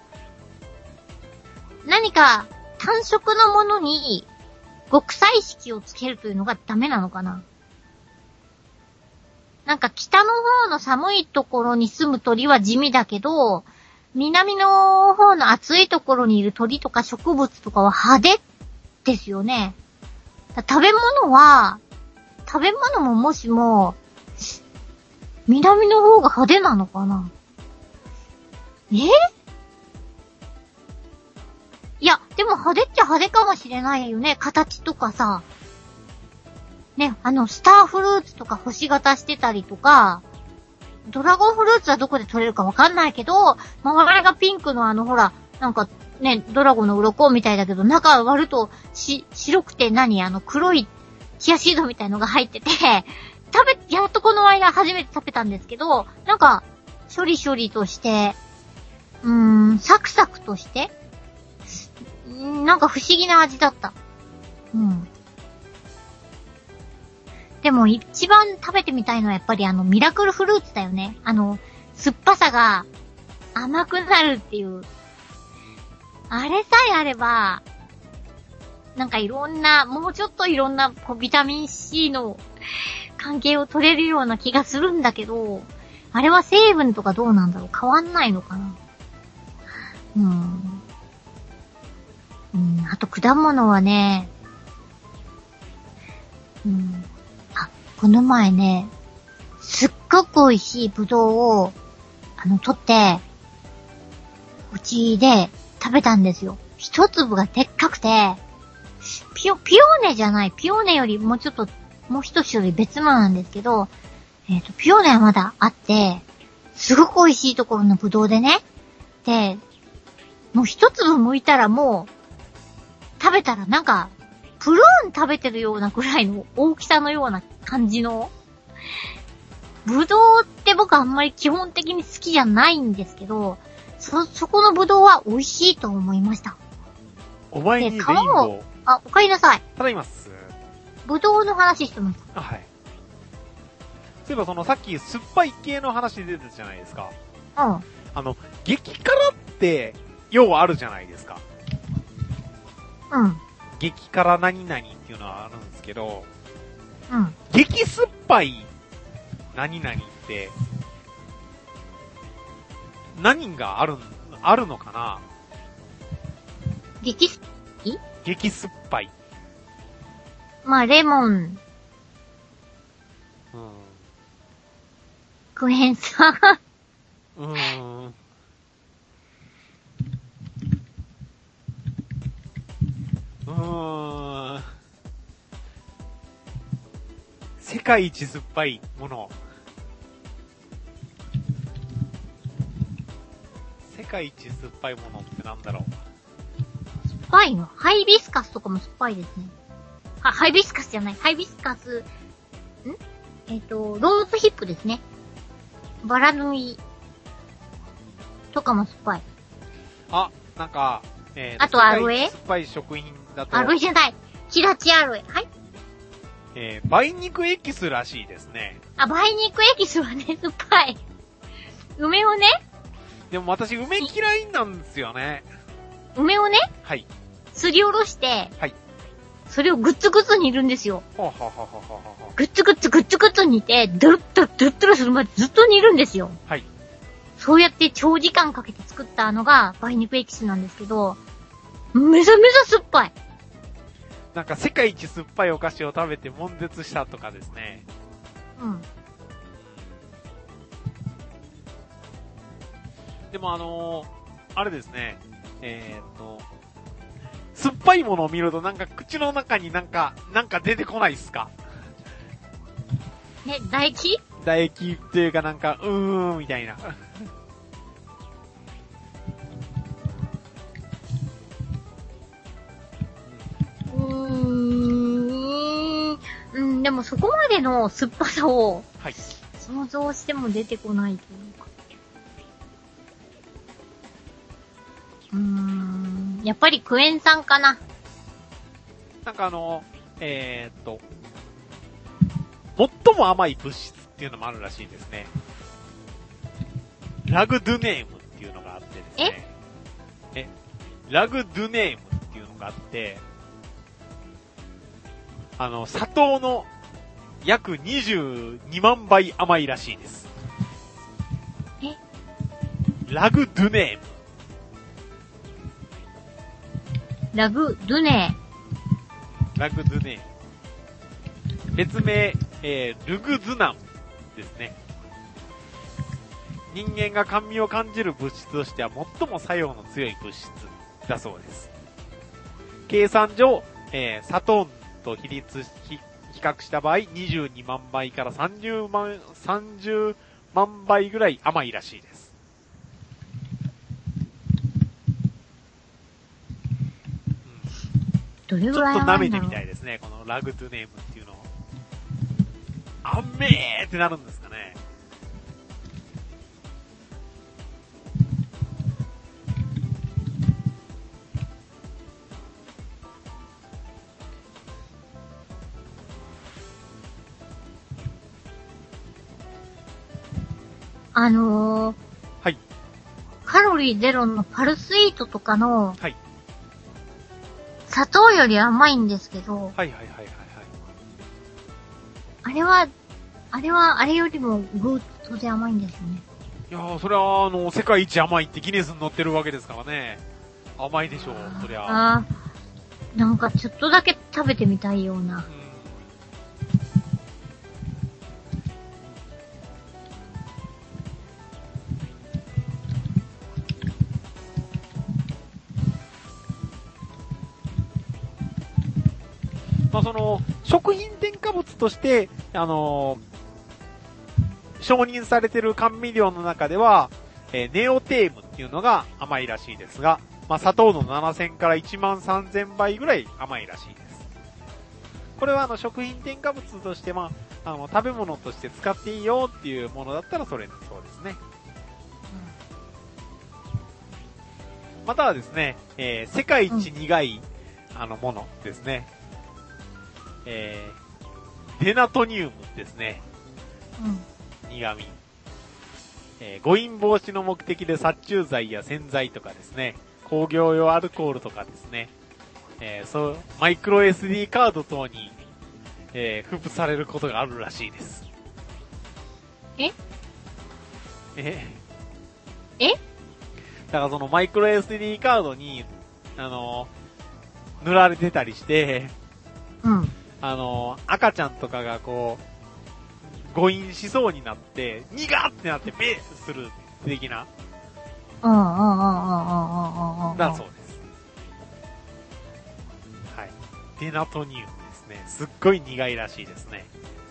何か単色のものに極彩色をつけるというのがダメなのかな。なんか北の方の寒いところに住む鳥は地味だけど、南の方の暑いところにいる鳥とか植物とかは派手ですよね。食べ物ももしも、南の方が派手なのかな？いや、でも派手っちゃ派手かもしれないよね。形とかさ。ね、スターフルーツとか星型してたりとか、ドラゴンフルーツはどこで取れるかわかんないけど、周りがピンクのほら、なんかね、ドラゴンの鱗みたいだけど、中割ると白くて黒いチアシードみたいのが入ってて、やっとこの間初めて食べたんですけど、なんか、ショリショリとして、サクサクとして、なんか不思議な味だった。でも一番食べてみたいのはやっぱりミラクルフルーツだよね。酸っぱさが甘くなるっていう。あれさえあれば、なんかもうちょっといろんなビタミン C の関係を取れるような気がするんだけど、あれは成分とかどうなんだろう？変わんないのかな？あと果物はね、この前ね、すっごく美味しいブドウを、取って、うちで食べたんですよ。一粒がでっかくて、ピオーネじゃない、ピオーネよりもうちょっと、もう一種類別物なんですけど、ピオーネはまだあって、すごく美味しいところのブドウでね。で、もう一粒剥いたらもう、食べたらなんか、プルーン食べてるようなぐらいの大きさのような感じの。ブドウって僕あんまり基本的に好きじゃないんですけど、そこのブドウは美味しいと思いました。 お前にレインボー。 お帰りなさい。 ただいます。 ブドウの話してました。 はい。そういえばさっき酸っぱい系の話出てたじゃないですか。激辛って、要はあるじゃないですか。激辛何々っていうのはあるんですけど、激酸っぱい何々って、何があるのかな？ 激酸っぱい？まあ、レモン。クエン酸。世界一酸っぱいもの。世界一酸っぱいものってなんだろう。 酸っぱいの？ハイビスカスとかも酸っぱいですね。ハイビスカスじゃない。ハイビスカス、ローズヒップですね。バラの実とかも酸っぱい。 なんか、 あとアロエ？ 酸っぱい食品だと。 アロエじゃない。キラチアロエ。はい。 梅肉エキスらしいですね。 あ、梅肉エキスはね、酸っぱい。梅をね。 でも私、梅嫌いなんですよね。 梅をね。 はい。 すりおろして。 はい。 それをグツグツ煮るんですよ。グツグツグツグツ煮て、ドルッとドゥッとろするまでずっと煮るんですよ。 はい。 そうやって長時間かけて作ったのが梅肉エキスなんですけど、めちゃめちゃ酸っぱい。 なんか世界一酸っぱいお菓子を食べて悶絶したとかですね。 うん。 でもあれですね。酸っぱいものを見るとなんか口の中になんか出てこないっすか？ ね、唾液？ 唾液っていうかなんか、みたいな。 でもそこまでの酸っぱさを、 はい。 想像しても出てこないというか。やっぱりクエン酸かな。 なんか最も甘い物質っていうのもあるらしいですね。ラグドゥネームっていうのがあってですね。ラグドゥネームっていうのがあって、砂糖の約22万倍甘いらしいです。ラグドゥネーム。 ラグドゥネー。ラグドゥネーム。別名、ルグズナムですね。人間が甘味を感じる物質としては最も作用の強い物質だそうです。計算上、砂糖と比較した場合、22万倍から30万倍ぐらい甘いらしいです。 どれぐらい甘いんだろう？ ちょっと舐めてみたいですね、このラグドゥネームっていうのを。あんめーってなるんですかね。はい。 カロリーゼロのパルスイートとかの、 はい。 砂糖より甘いんですけど、 はい。 あれはあれよりもぐーっと当然甘いんですよね。 いやー、それは世界一甘いってギネスに載ってるわけですからね。甘いでしょう、そりゃ。 なんかちょっとだけ食べてみたいような。 まあ、食品添加物として、承認されている甘味料の中では、ネオテームっていうのが甘いらしいですが、まあ、砂糖の7000から13000倍ぐらい甘いらしいです。これは食品添加物として、まあ、食べ物として使っていいよっていうものだったらそれそうですね。またはですね、世界一苦い、ものですね。デナトニウムですね。苦味。誤飲防止の目的で殺虫剤や洗剤とかですね、工業用アルコールとかですね、マイクロ SD カード等に、付付されることがあるらしいです。だからそのマイクロ SD カードに、塗られてたりして、赤ちゃんとかが誤飲しそうになって、苦ってなってベーする的な。だそうです。はい。デナトニウムですね。すっごい苦いらしいですね。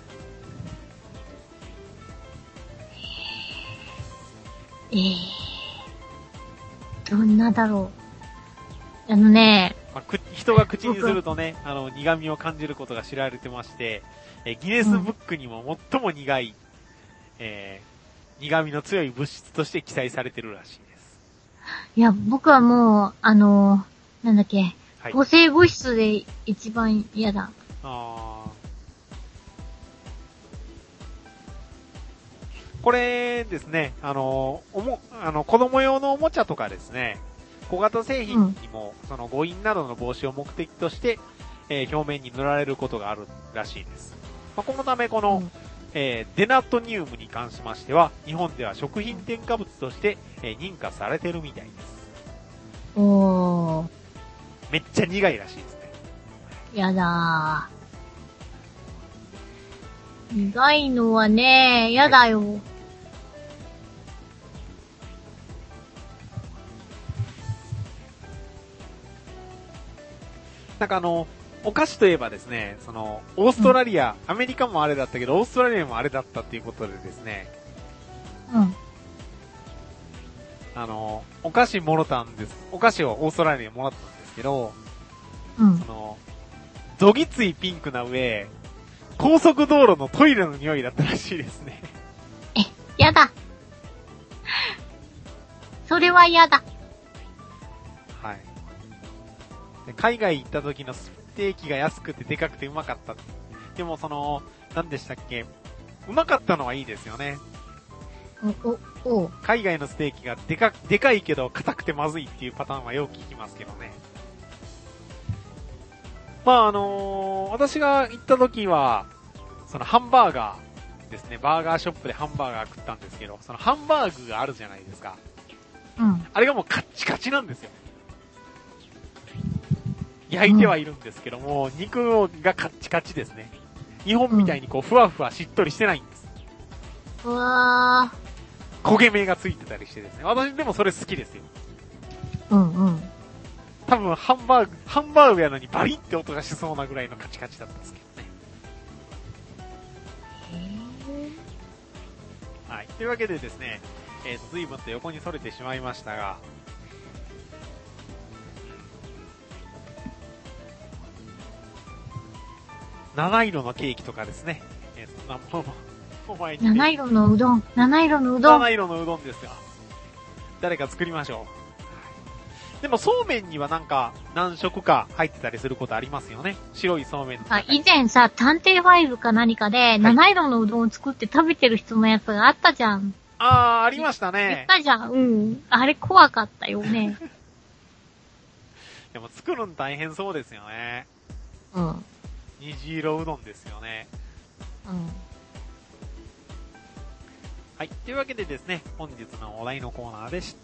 どんなだろう。 まあ、人が口にするとね、苦味を感じることが知られてまして、ギネスブックにも最も苦い、苦味の強い物質として記載されてるらしいです。 いや、僕はもう、 なんだっけ、 はい。 抗生物質で一番嫌だ。 これですね、子供用のおもちゃとかですね、小型製品にも、その誤飲などの防止を目的として、表面に塗られることがあるらしいです。このためこの、デナトニウムに関しましては、日本では食品添加物として、認可されてるみたいです。 おー。 めっちゃ苦いらしいですね。 やだー。苦いのはね、やだよ。 なんかお菓子といえばですね、オーストラリア、アメリカもあれだったけど、オーストラリアもあれだったっていうことでですね、お菓子もろたんです。お菓子をオーストラリアにもらったんですけど、どぎついピンクな上、高速道路のトイレの匂いだったらしいですね。 やだ。それはやだ。 はい。海外行った時のステーキが安くてでかくてうまかった。でも何でしたっけ？うまかったのはいいですよね。海外のステーキがでかいけど硬くてまずいっていうパターンはよく聞きますけどね。私が行った時は、ハンバーガーですね。バーガーショップでハンバーガー食ったんですけど、ハンバーグがあるじゃないですか。あれがもうカッチカチなんですよ。焼いてはいるんですけども、肉がカッチカチですね。日本みたいにふわふわしっとりしてないんです。 うわー。焦げ目がついてたりしてですね。私でもそれ好きですよ。多分ハンバーグやのにバリンって音がしそうなぐらいのカチカチだったんですけどね。はい。というわけでですね、随分と横に逸れてしまいましたが、七色のケーキとかですね。そんなものお前に、ね。 七色のうどんですよ。誰か作りましょう。でもそうめんにはなんか何色か入ってたりすることありますよね。白いそうめんの中に。 以前さ、探偵ファイブか何かで、七色のうどんを作って食べてる人のやつがあったじゃん。 ありましたね。 言ったじゃん。あれ怖かったよね。 でも作るの大変そうですよね。虹色うどんですよね。はい。というわけでですね、本日のお題のコーナーでした。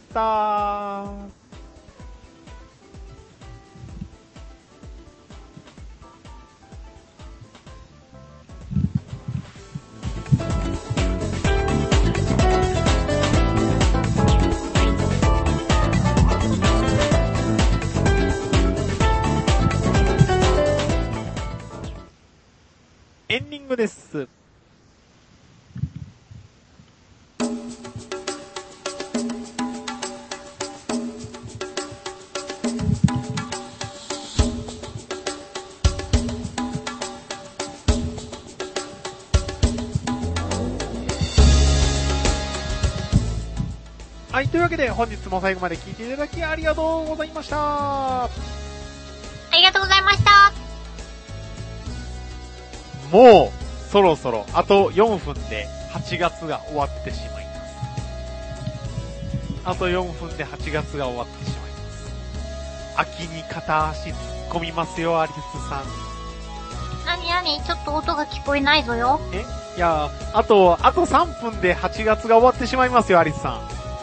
エンディングです。はい、というわけで本日も最後まで聞いていただきありがとうございました。 ありがとうございました。 もう、そろそろ、あと4分で8月が終わってしまいます。あと4分で8月が終わってしまいます。秋に片足突っ込みますよ、アリスさん。 なにちょっと音が聞こえないぞよ。 いや、あと3分で8月が終わってしまいますよ、アリスさん。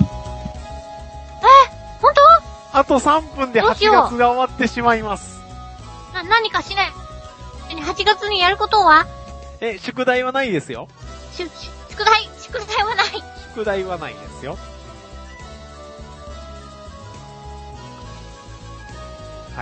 本当？ あと3分で8月が終わってしまいます。 何かしない。8月にやることは？ 宿題はないですよ。 宿題はない。 宿題はないですよ。はい。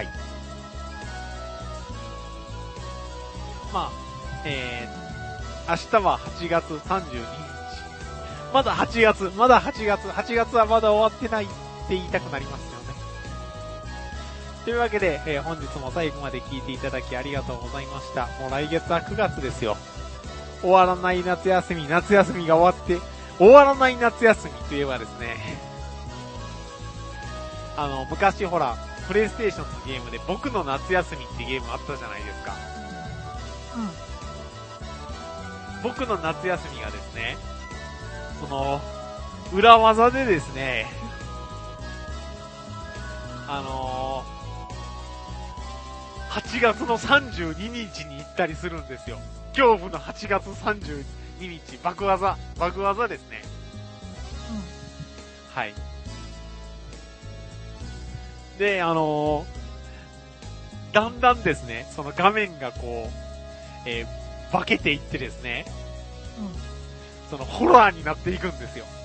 まあ、明日は8月32日。まだ8月はまだ終わってないって言いたくなりますよね。というわけで、本日も最後まで聞いていただきありがとうございました。もう来月は9月ですよ。終わらない夏休みが終わって、終わらない夏休みといえばですね、昔ほら、 プレイステーションのゲームで僕の夏休みってゲームあったじゃないですか。僕の夏休みがですね、その、裏技でですね、8月の32日に行ったりするんですよ。恐怖の8月32日、爆技ですね。はい。で、だんだんですね、その画面がこう、化けていってですね、そのホラーになっていくんですよ。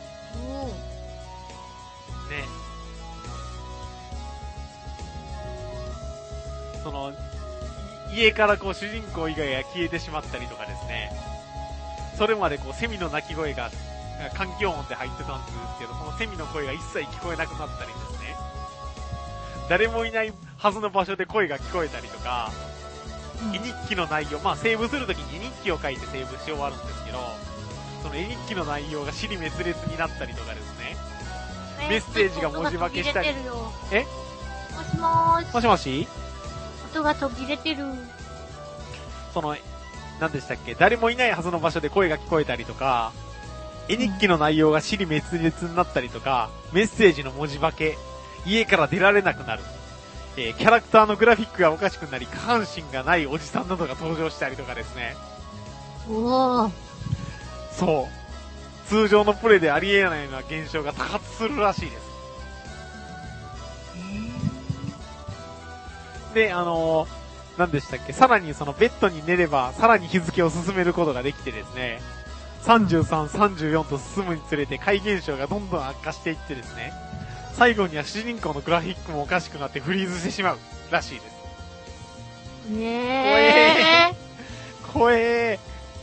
ね。その、家からこう主人公以外が消えてしまったりとかですね、それまでこうセミの鳴き声が環境音で入ってたんですけど、そのセミの声が一切聞こえなくなったりですね、誰もいないはずの場所で声が聞こえたりとか、絵日記の内容、まあセーブするときに絵日記を書いてセーブして終わるんですけど、その絵日記の内容が尻滅裂になったりとかですね、メッセージが文字化けしたり。 もしもーし。 もしもし？ 音が途切れてる。 その、何でしたっけ？誰もいないはずの場所で声が聞こえたりとか、絵日記の内容が尻滅裂になったりとか、メッセージの文字化け、家から出られなくなる。キャラクターのグラフィックがおかしくなり、下半身がないおじさんなどが登場したりとかですね。 おー。 そう。通常のプレイでありえないような現象が多発するらしいです。で、何でしたっけ？さらにそのベッドに寝れば、さらに日付を進めることができてですね、33、34と進むにつれて怪現象がどんどん悪化していってですね、最後には主人公のグラフィックもおかしくなってフリーズしてしまうらしいです。怖え。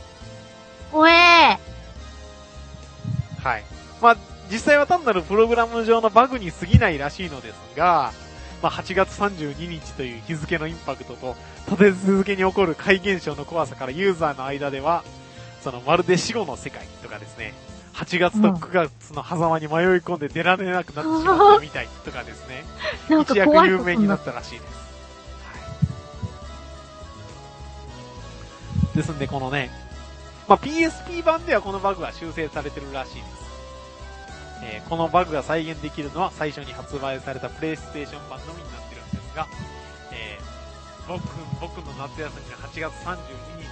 はい。まあ、実際は単なるプログラム上のバグに過ぎないらしいのですが、まあ、8月32日という日付のインパクトと、立て続けに起こる怪現象の怖さからユーザーの間では、そのまるで死後の世界とかですね、8月と9月の狭間に迷い込んで出られなくなってしまったみたいとかですね、一躍有名になったらしいです。はい、ですんで、このね、まあ、PSP 版ではこのバグが修正されてるらしいです。このバグが再現できるのは最初に発売されたプレイステーション版のみになってるんですが、僕の夏休みの8月32日、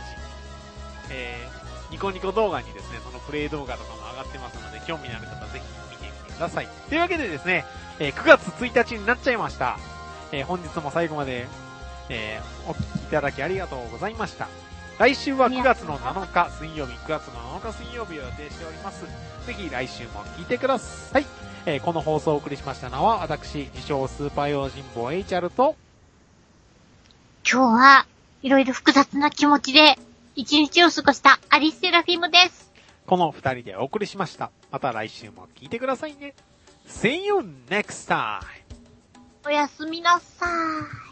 ニコニコ動画にですね、そのプレイ動画とかも上がってますので、興味のある方ぜひ見てみてください。というわけでですね、9月1日になっちゃいました。本日も最後まで、お聞きいただきありがとうございました。来週は9月の7日水曜日、9月の7日水曜日を予定しております。ぜひ来週も聞いてください。この放送をお送りしましたのは、私、自称スーパー用心棒 HR と、 今日はいろいろ複雑な気持ちで一日を過ごしたアリスセラフィムです。 この2人でお送りしました。また来週も聞いてくださいね。See you next time! おやすみなさーい。